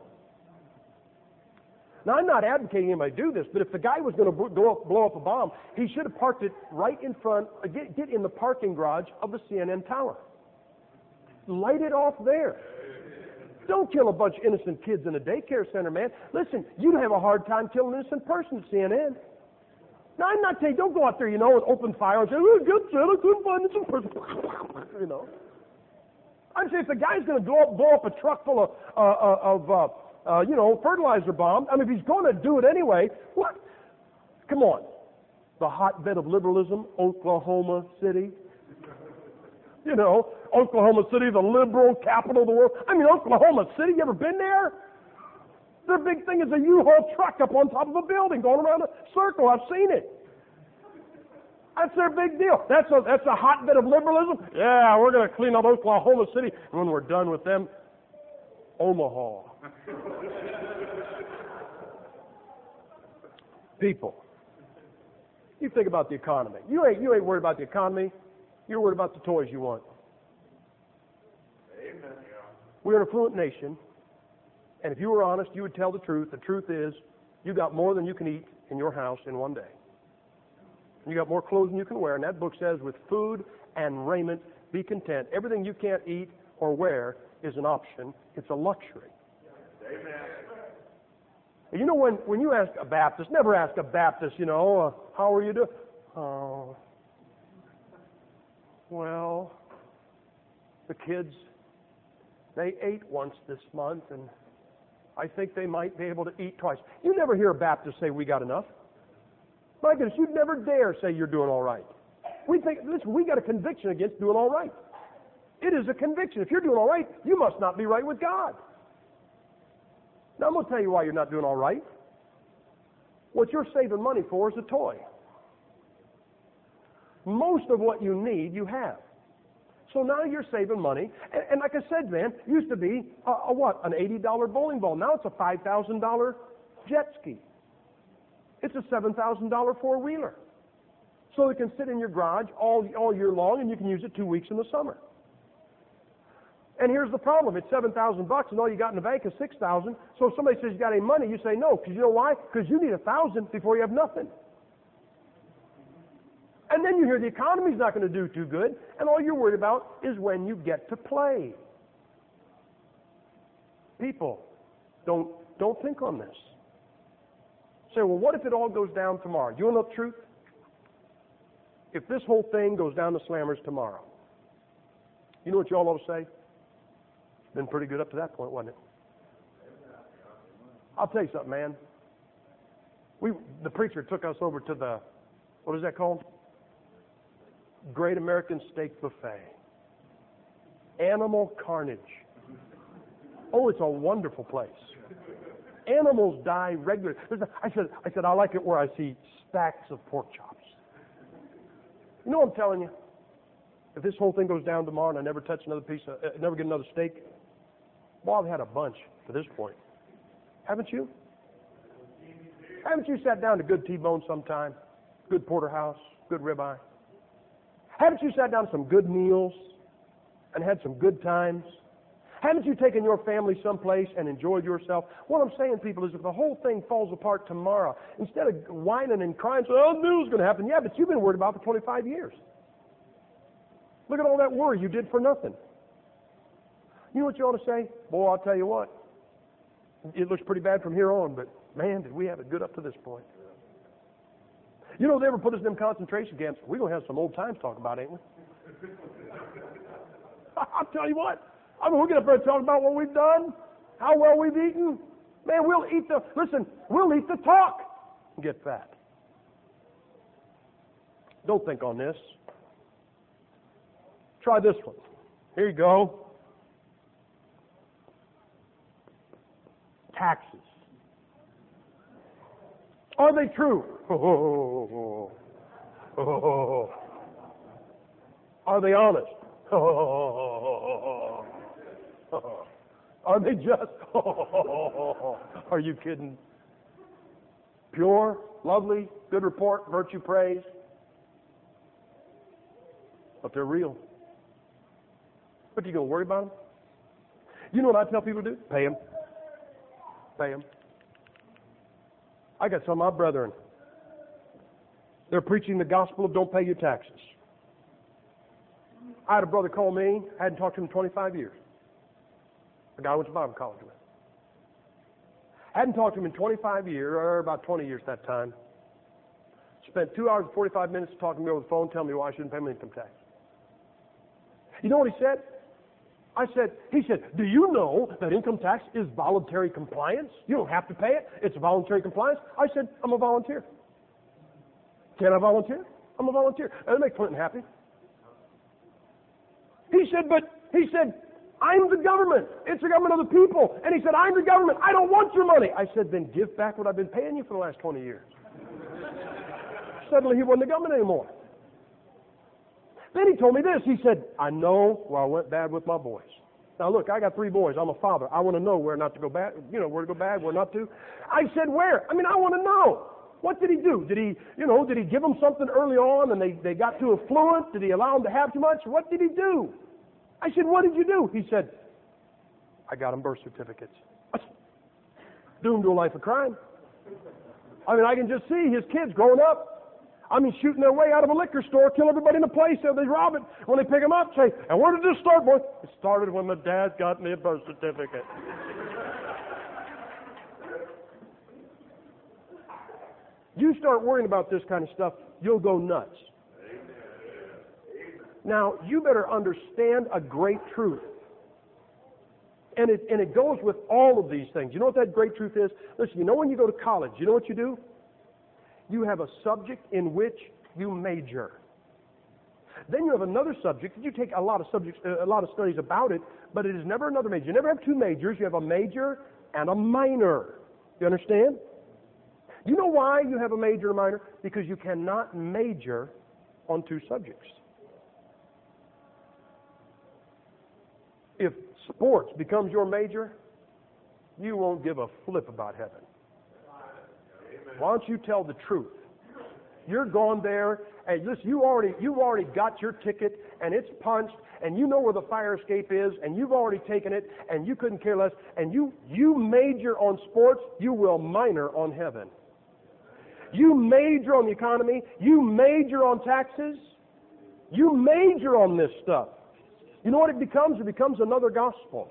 Now, I'm not advocating anybody do this, but if the guy was going to blow up, blow up a bomb, he should have parked it right in front, get, get in the parking garage of the C N N tower. Light it off there. Don't kill a bunch of innocent kids in a daycare center, man. Listen, you'd have a hard time killing an innocent person at C N N. Now, I'm not saying, don't go out there, you know, and open fire and say, oh, good, sir, I couldn't find an innocent person. You know. I'm saying if the guy's going to blow up, blow up a truck full of, uh, uh, of uh, uh, you know, fertilizer bomb, I mean, if he's going to do it anyway, what? Come on. The hotbed of liberalism, Oklahoma City. You know, Oklahoma City, the liberal capital of the world. I mean, Oklahoma City, you ever been there? Their big thing is a U-Haul truck up on top of a building going around a circle. I've seen it. That's their big deal. That's a, that's a hotbed of liberalism. Yeah, we're going to clean up Oklahoma City. And when we're done with them, Omaha. People, you think about the economy. You ain't, you ain't worried about the economy. You're worried about the toys you want. Amen. We're an affluent nation, and if you were honest, you would tell the truth. The truth is, you got more than you can eat in your house in one day. You got more clothes than you can wear, and that book says, with food and raiment, be content. Everything you can't eat or wear is an option. It's a luxury. Amen. You know, when, when you ask a Baptist, never ask a Baptist, you know, uh, how are you doing? Oh, well, the kids, they ate once this month, and I think they might be able to eat twice. You never hear a Baptist say, we got enough. My goodness, you'd never dare say you're doing all right. We think, listen, we got a conviction against doing all right. It is a conviction. If you're doing all right, you must not be right with God. Now, I'm going to tell you why you're not doing all right. What you're saving money for is a toy. Most of what you need, you have. So now you're saving money. And, and like I said, man, it used to be a, a what? An eighty dollar bowling ball. Now it's a five thousand dollar jet ski. It's a seven thousand dollar four-wheeler. So it can sit in your garage all, all year long, and you can use it two weeks in the summer. And here's the problem. It's seven thousand bucks, and all you got in the bank is six thousand. So if somebody says you got any money, you say no. Because you know why? Because you need a thousand before you have nothing. And then you hear the economy's not going to do too good, and all you're worried about is when you get to play. People, don't, don't think on this. Say, well, what if it all goes down tomorrow? You want to know the truth? If this whole thing goes down the slammers tomorrow, you know what you all ought to say? It's been pretty good up to that point, wasn't it? I'll tell you something, man. We, the preacher took us over to the, what is that called? Great American Steak Buffet. Animal carnage. Oh, it's a wonderful place. Animals die regularly. I said, I said, I like it where I see stacks of pork chops. You know what I'm telling you? If this whole thing goes down tomorrow and I never touch another piece of, uh, never get another steak, well, I've had a bunch to this point. Haven't you? Haven't you sat down to good T-bone sometime? Good porterhouse, good ribeye? Haven't you sat down to some good meals and had some good times? Haven't you taken your family someplace and enjoyed yourself? What I'm saying, people, is if the whole thing falls apart tomorrow, instead of whining and crying, so, oh, knew it was going to happen. Yeah, but you've been worried about it for twenty-five years. Look at all that worry you did for nothing. You know what you ought to say? Boy, I'll tell you what. It looks pretty bad from here on, but man, did we have it good up to this point. You know, they ever put us in them concentration camps. We're going to have some old times to talk about, ain't we? I'll tell you what. I mean, we'll get up there and talk about what we've done, how well we've eaten. Man, we'll eat the, listen, we'll eat the talk and get fat. Don't think on this. Try this one. Here you go. Taxes. Are they true? Oh, oh, oh. Are they honest? Oh, are they just? Are you kidding? Pure, lovely, good report, virtue praise. But they're real. What are you going to worry about them? You know what I tell people to do? Pay them. Pay them. I got some of my brethren. They're preaching the gospel of don't pay your taxes. I had a brother call me. I hadn't talked to him in twenty-five years. A guy I went to Bible college with. I hadn't talked to him in twenty-five years, or about twenty years at that time. Spent two hours and forty-five minutes talking to me over the phone, telling me why I shouldn't pay my income tax. You know what he said? I said, he said, do you know that income tax is voluntary compliance? You don't have to pay it. It's voluntary compliance. I said, I'm a volunteer. Can I volunteer? I'm a volunteer. That'll make Clinton happy. He said, but, he said, I'm the government. It's the government of the people. And he said, I'm the government. I don't want your money. I said, then give back what I've been paying you for the last twenty years. Suddenly he wasn't the government anymore. Then he told me this. He said, I know where I went bad with my boys. Now look, I got three boys. I'm a father. I want to know where not to go bad, you know, where to go bad, where not to. I said, where? I mean, I want to know. What did he do? Did he, you know, did he give them something early on and they, they got too affluent? Did he allow them to have too much? What did he do? I said, what did you do? He said, I got them birth certificates. Doomed to a life of crime. I mean, I can just see his kids growing up. I mean, shooting their way out of a liquor store, kill everybody in the place, so they rob it. When they pick them up, say, and where did this start, boy? It started when my dad got me a birth certificate. You start worrying about this kind of stuff, you'll go nuts. Now, you better understand a great truth. And it, and it goes with all of these things. You know what that great truth is? Listen, you know when you go to college, you know what you do? You have a subject in which you major. Then you have another subject. You take a lot of subjects, a lot of studies about it, but it is never another major. You never have two majors. You have a major and a minor. You understand? You know why you have a major and a minor? Because you cannot major on two subjects. If sports becomes your major, you won't give a flip about heaven. Why don't you tell the truth? You're going there, and listen, you already you've already got your ticket, and it's punched, and you know where the fire escape is, and you've already taken it, and you couldn't care less, and you you major on sports, you will minor on heaven. You major on the economy, you major on taxes, you major on this stuff. You know what it becomes? It becomes another gospel.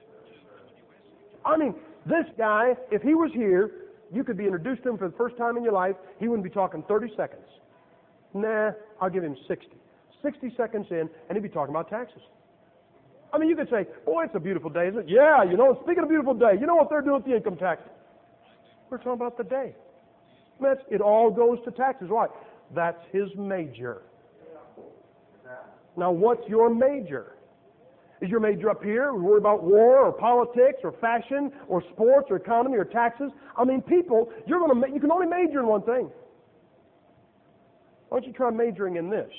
I mean, this guy, if he was here, you could be introduced to him for the first time in your life, he wouldn't be talking thirty seconds. Nah, I'll give him sixty. sixty seconds in, and he'd be talking about taxes. I mean, you could say, boy, it's a beautiful day, isn't it? Yeah, you know, speaking of beautiful day, you know what they're doing with the income tax? We're talking about the day. That's, it all goes to taxes. Why? That's his major. Now, what's your major? Is your major up here? We worry about war or politics or fashion or sports or economy or taxes? I mean, people, you're going to ma- you can only major in one thing. Why don't you try majoring in this?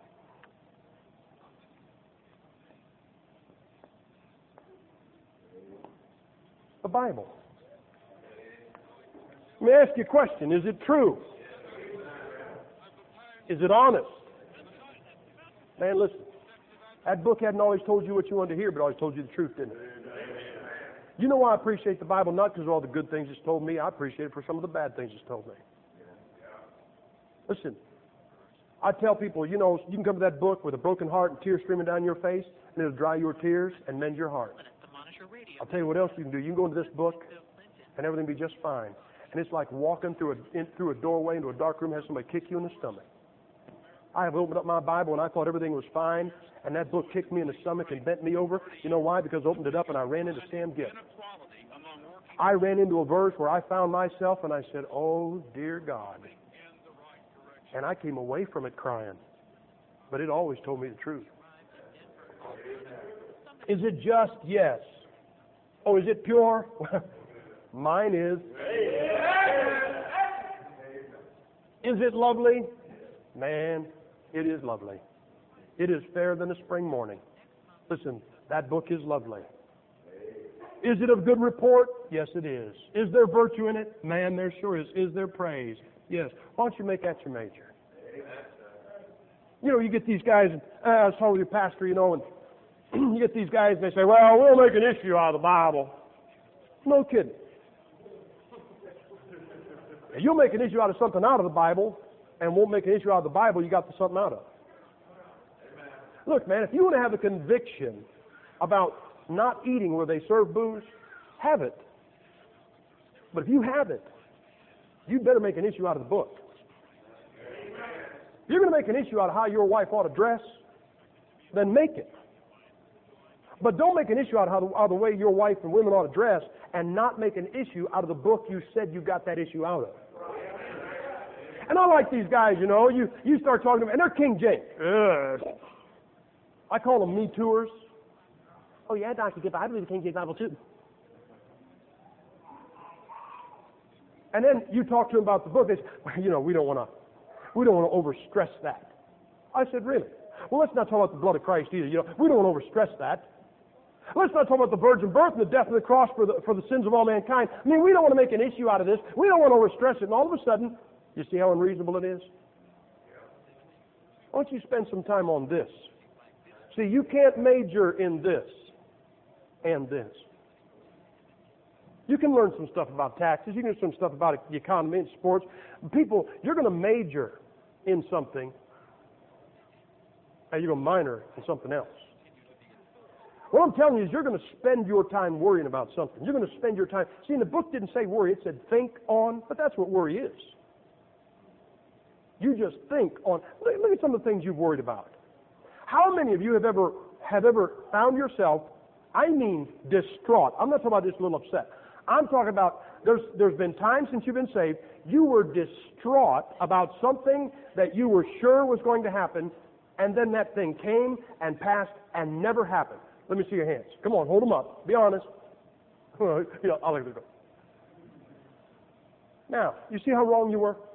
The Bible. Let me ask you a question. Is it true? Is it honest? Man, listen. That book hadn't always told you what you wanted to hear, but always told you the truth, didn't it? You know why I appreciate the Bible? Not because of all the good things it's told me. I appreciate it for some of the bad things it's told me. Listen, I tell people, you know, you can come to that book with a broken heart and tears streaming down your face, and it'll dry your tears and mend your heart. I'll tell you what else you can do. You can go into this book, and everything will be just fine. And it's like walking through a in, through a doorway into a dark room and have somebody kick you in the stomach. I have opened up my Bible, and I thought everything was fine, and that book kicked me in the stomach and bent me over. You know why? Because I opened it up, and I ran into Sam Gibb. I ran into a verse where I found myself, and I said, oh, dear God. And I came away from it crying. But it always told me the truth. Is it just? Yes. Oh, is it pure? Mine is. Is it lovely? Man, it is lovely. It is fairer than a spring morning. Listen, that book is lovely. Is it of good report? Yes, it is. Is there virtue in it? Man, there sure is. Is there praise? Yes. Why don't you make that your major? You know, you get these guys, and uh, I was talking with your pastor, you know, and you get these guys, and they say, well, we'll make an issue out of the Bible. No kidding. You'll make an issue out of something out of the Bible, and won't make an issue out of the Bible you got the something out of. Look, man, if you want to have a conviction about not eating where they serve booze, have it. But if you have it, you better make an issue out of the book. If you're going to make an issue out of how your wife ought to dress, then make it. But don't make an issue out of how the, how the way your wife and women ought to dress, and not make an issue out of the book you said you got that issue out of. And I like these guys, you know, you, you start talking to them, and they're King James. Ugh. I call them me tours. Oh yeah, Doctor Gibb, I believe the King James Bible too. And then you talk to them about the book, they say, well, you know, we don't want to we don't want to overstress that. I said, really? Well, let's not talk about the blood of Christ either. You know, we don't want to overstress that. Let's not talk about the virgin birth and the death of the cross for the for the sins of all mankind. I mean, we don't want to make an issue out of this. We don't want to overstress it. And all of a sudden, you see how unreasonable it is? Why don't you spend some time on this? See, you can't major in this and this. You can learn some stuff about taxes. You can learn some stuff about the economy and sports. People, you're going to major in something, and you're going to minor in something else. What I'm telling you is you're going to spend your time worrying about something. You're going to spend your time. See, and the book didn't say worry. It said think on, but that's what worry is. You just think on. Look, look at some of the things you've worried about. How many of you have ever have ever found yourself, I mean distraught. I'm not talking about just a little upset. I'm talking about there's there's been times since you've been saved, you were distraught about something that you were sure was going to happen, and then that thing came and passed and never happened. Let me see your hands. Come on, hold them up. Be honest. Yeah, I'll let it go. Now, you see how wrong you were?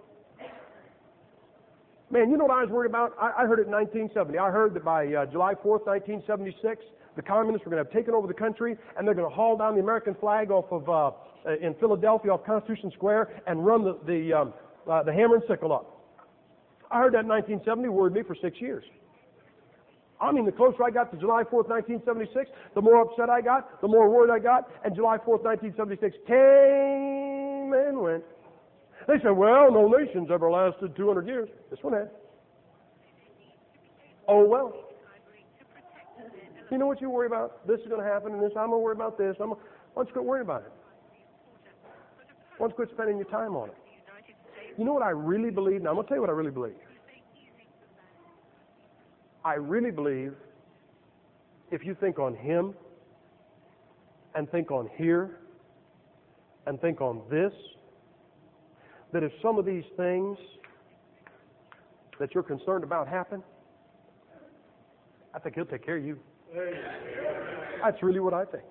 Man, you know what I was worried about? I, I heard it in nineteen seventy. I heard that by uh, July fourth, nineteen seventy-six, the communists were going to have taken over the country, and they're going to haul down the American flag off of uh, in Philadelphia off Constitution Square and run the the, um, uh, the hammer and sickle up. I heard that in nineteen seventy, worried me for six years. I mean, the closer I got to July fourth, nineteen seventy-six, the more upset I got, the more worried I got, and July fourth, nineteen seventy-six came and went. They said, well, no nation's ever lasted two hundred years. This one had. Oh, well. You know what you worry about? This is going to happen, and this, I'm going to worry about this. I'm gonna, why don't you quit worrying about it? Why don't you quit spending your time on it? You know what I really believe? Now, I'm going to tell you what I really believe. I really believe if you think on Him and think on here and think on this, that if some of these things that you're concerned about happen, I think He'll take care of you. That's really what I think.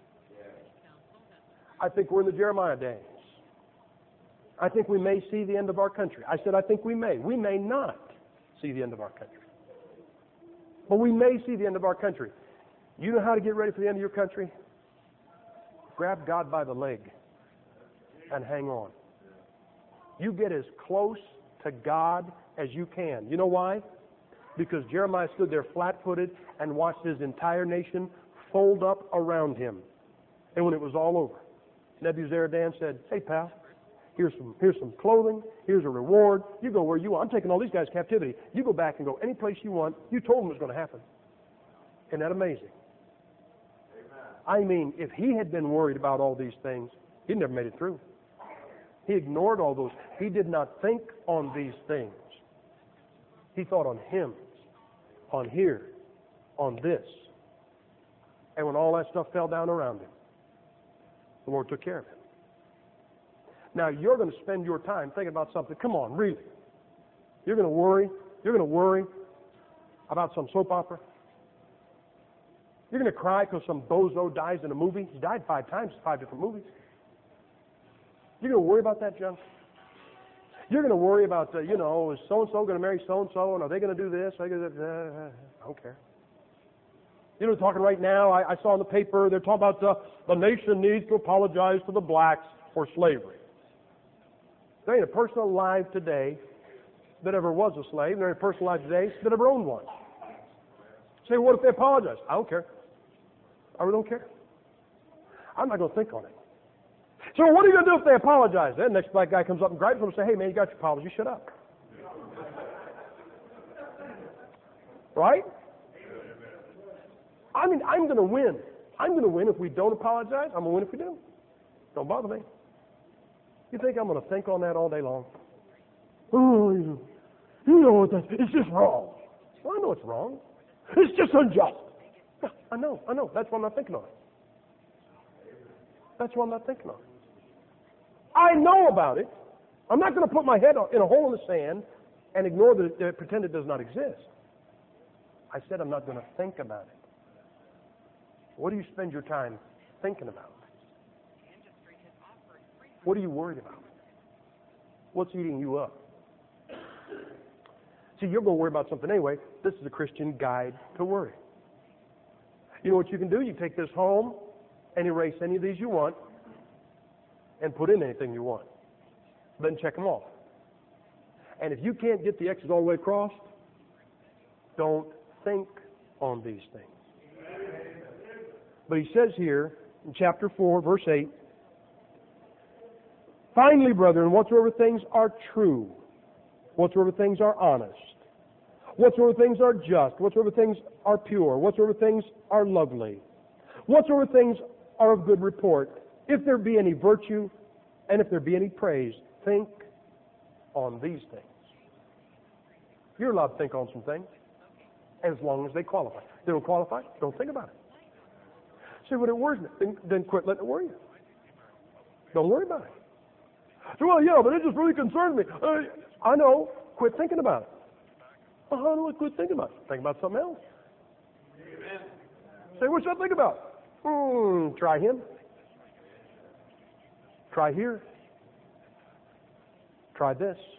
I think we're in the Jeremiah days. I think we may see the end of our country. I said I think we may. We may not see the end of our country. But we may see the end of our country. You know how to get ready for the end of your country? Grab God by the leg and hang on. You get as close to God as you can. You know why? Because Jeremiah stood there flat-footed and watched his entire nation fold up around him. And when it was all over, Nebuzaradan said, hey, pal, here's some, here's some clothing, here's a reward. You go where you want. I'm taking all these guys captivity. You go back and go any place you want. You told them it was going to happen. Isn't that amazing? Amen. I mean, if he had been worried about all these things, he'd never made it through. He ignored all those. He did not think on these things. He thought on him, on here, on this. And when all that stuff fell down around him, the Lord took care of him. Now, you're going to spend your time thinking about something. Come on, really. You're going to worry. You're going to worry about some soap opera. You're going to cry because some bozo dies in a movie. He died five times in five different movies. You're going to worry about that junk. You're going to worry about, uh, you know, is so-and-so going to marry so-and-so, and are they going to do this? Are they gonna, uh, I don't care. You know, talking right now, I, I saw in the paper, they're talking about uh, the nation needs to apologize to the blacks for slavery. There ain't a person alive today that ever was a slave, and there ain't a person alive today that ever owned one. Say, what if they apologize? I don't care. I really don't care. I'm not going to think on it. So what are you going to do if they apologize? Then the next black guy comes up and grabs them and says, hey, man, you got your apology. Shut up. Right? I mean, I'm going to win. I'm going to win if we don't apologize. I'm going to win if we do. Don't bother me. You think I'm going to think on that all day long? Oh, you know what that is. It's just wrong. Well, I know it's wrong. It's just unjust. Yeah, I know, I know. That's why I'm not thinking on it. That's why I'm not thinking on it. I know about it. I'm not going to put my head in a hole in the sand and ignore that, uh, pretend it does not exist. I said I'm not going to think about it. What do you spend your time thinking about? What are you worried about? What's eating you up? See, you're going to worry about something anyway. This is a Christian guide to worry. You know what you can do? You can take this home and erase any of these you want and put in anything you want. Then check them off. And if you can't get the X's all the way across, don't think on these things. But he says here in chapter four, verse eight, finally, brethren, whatsoever things are true, whatsoever things are honest, whatsoever things are just, whatsoever things are pure, whatsoever things are lovely, whatsoever things are of good report, if there be any virtue, and if there be any praise, think on these things. You're allowed to think on some things, as long as they qualify. If they don't qualify, don't think about it. See, when it worries me, then, then quit letting it worry you. Don't worry about it. So, well, yeah, but it just really concerns me. Uh, I know. Quit thinking about it. Well, how do I quit thinking about it? Think about something else. Amen. Say, what should I think about? Hmm, try him. Try here. Try this.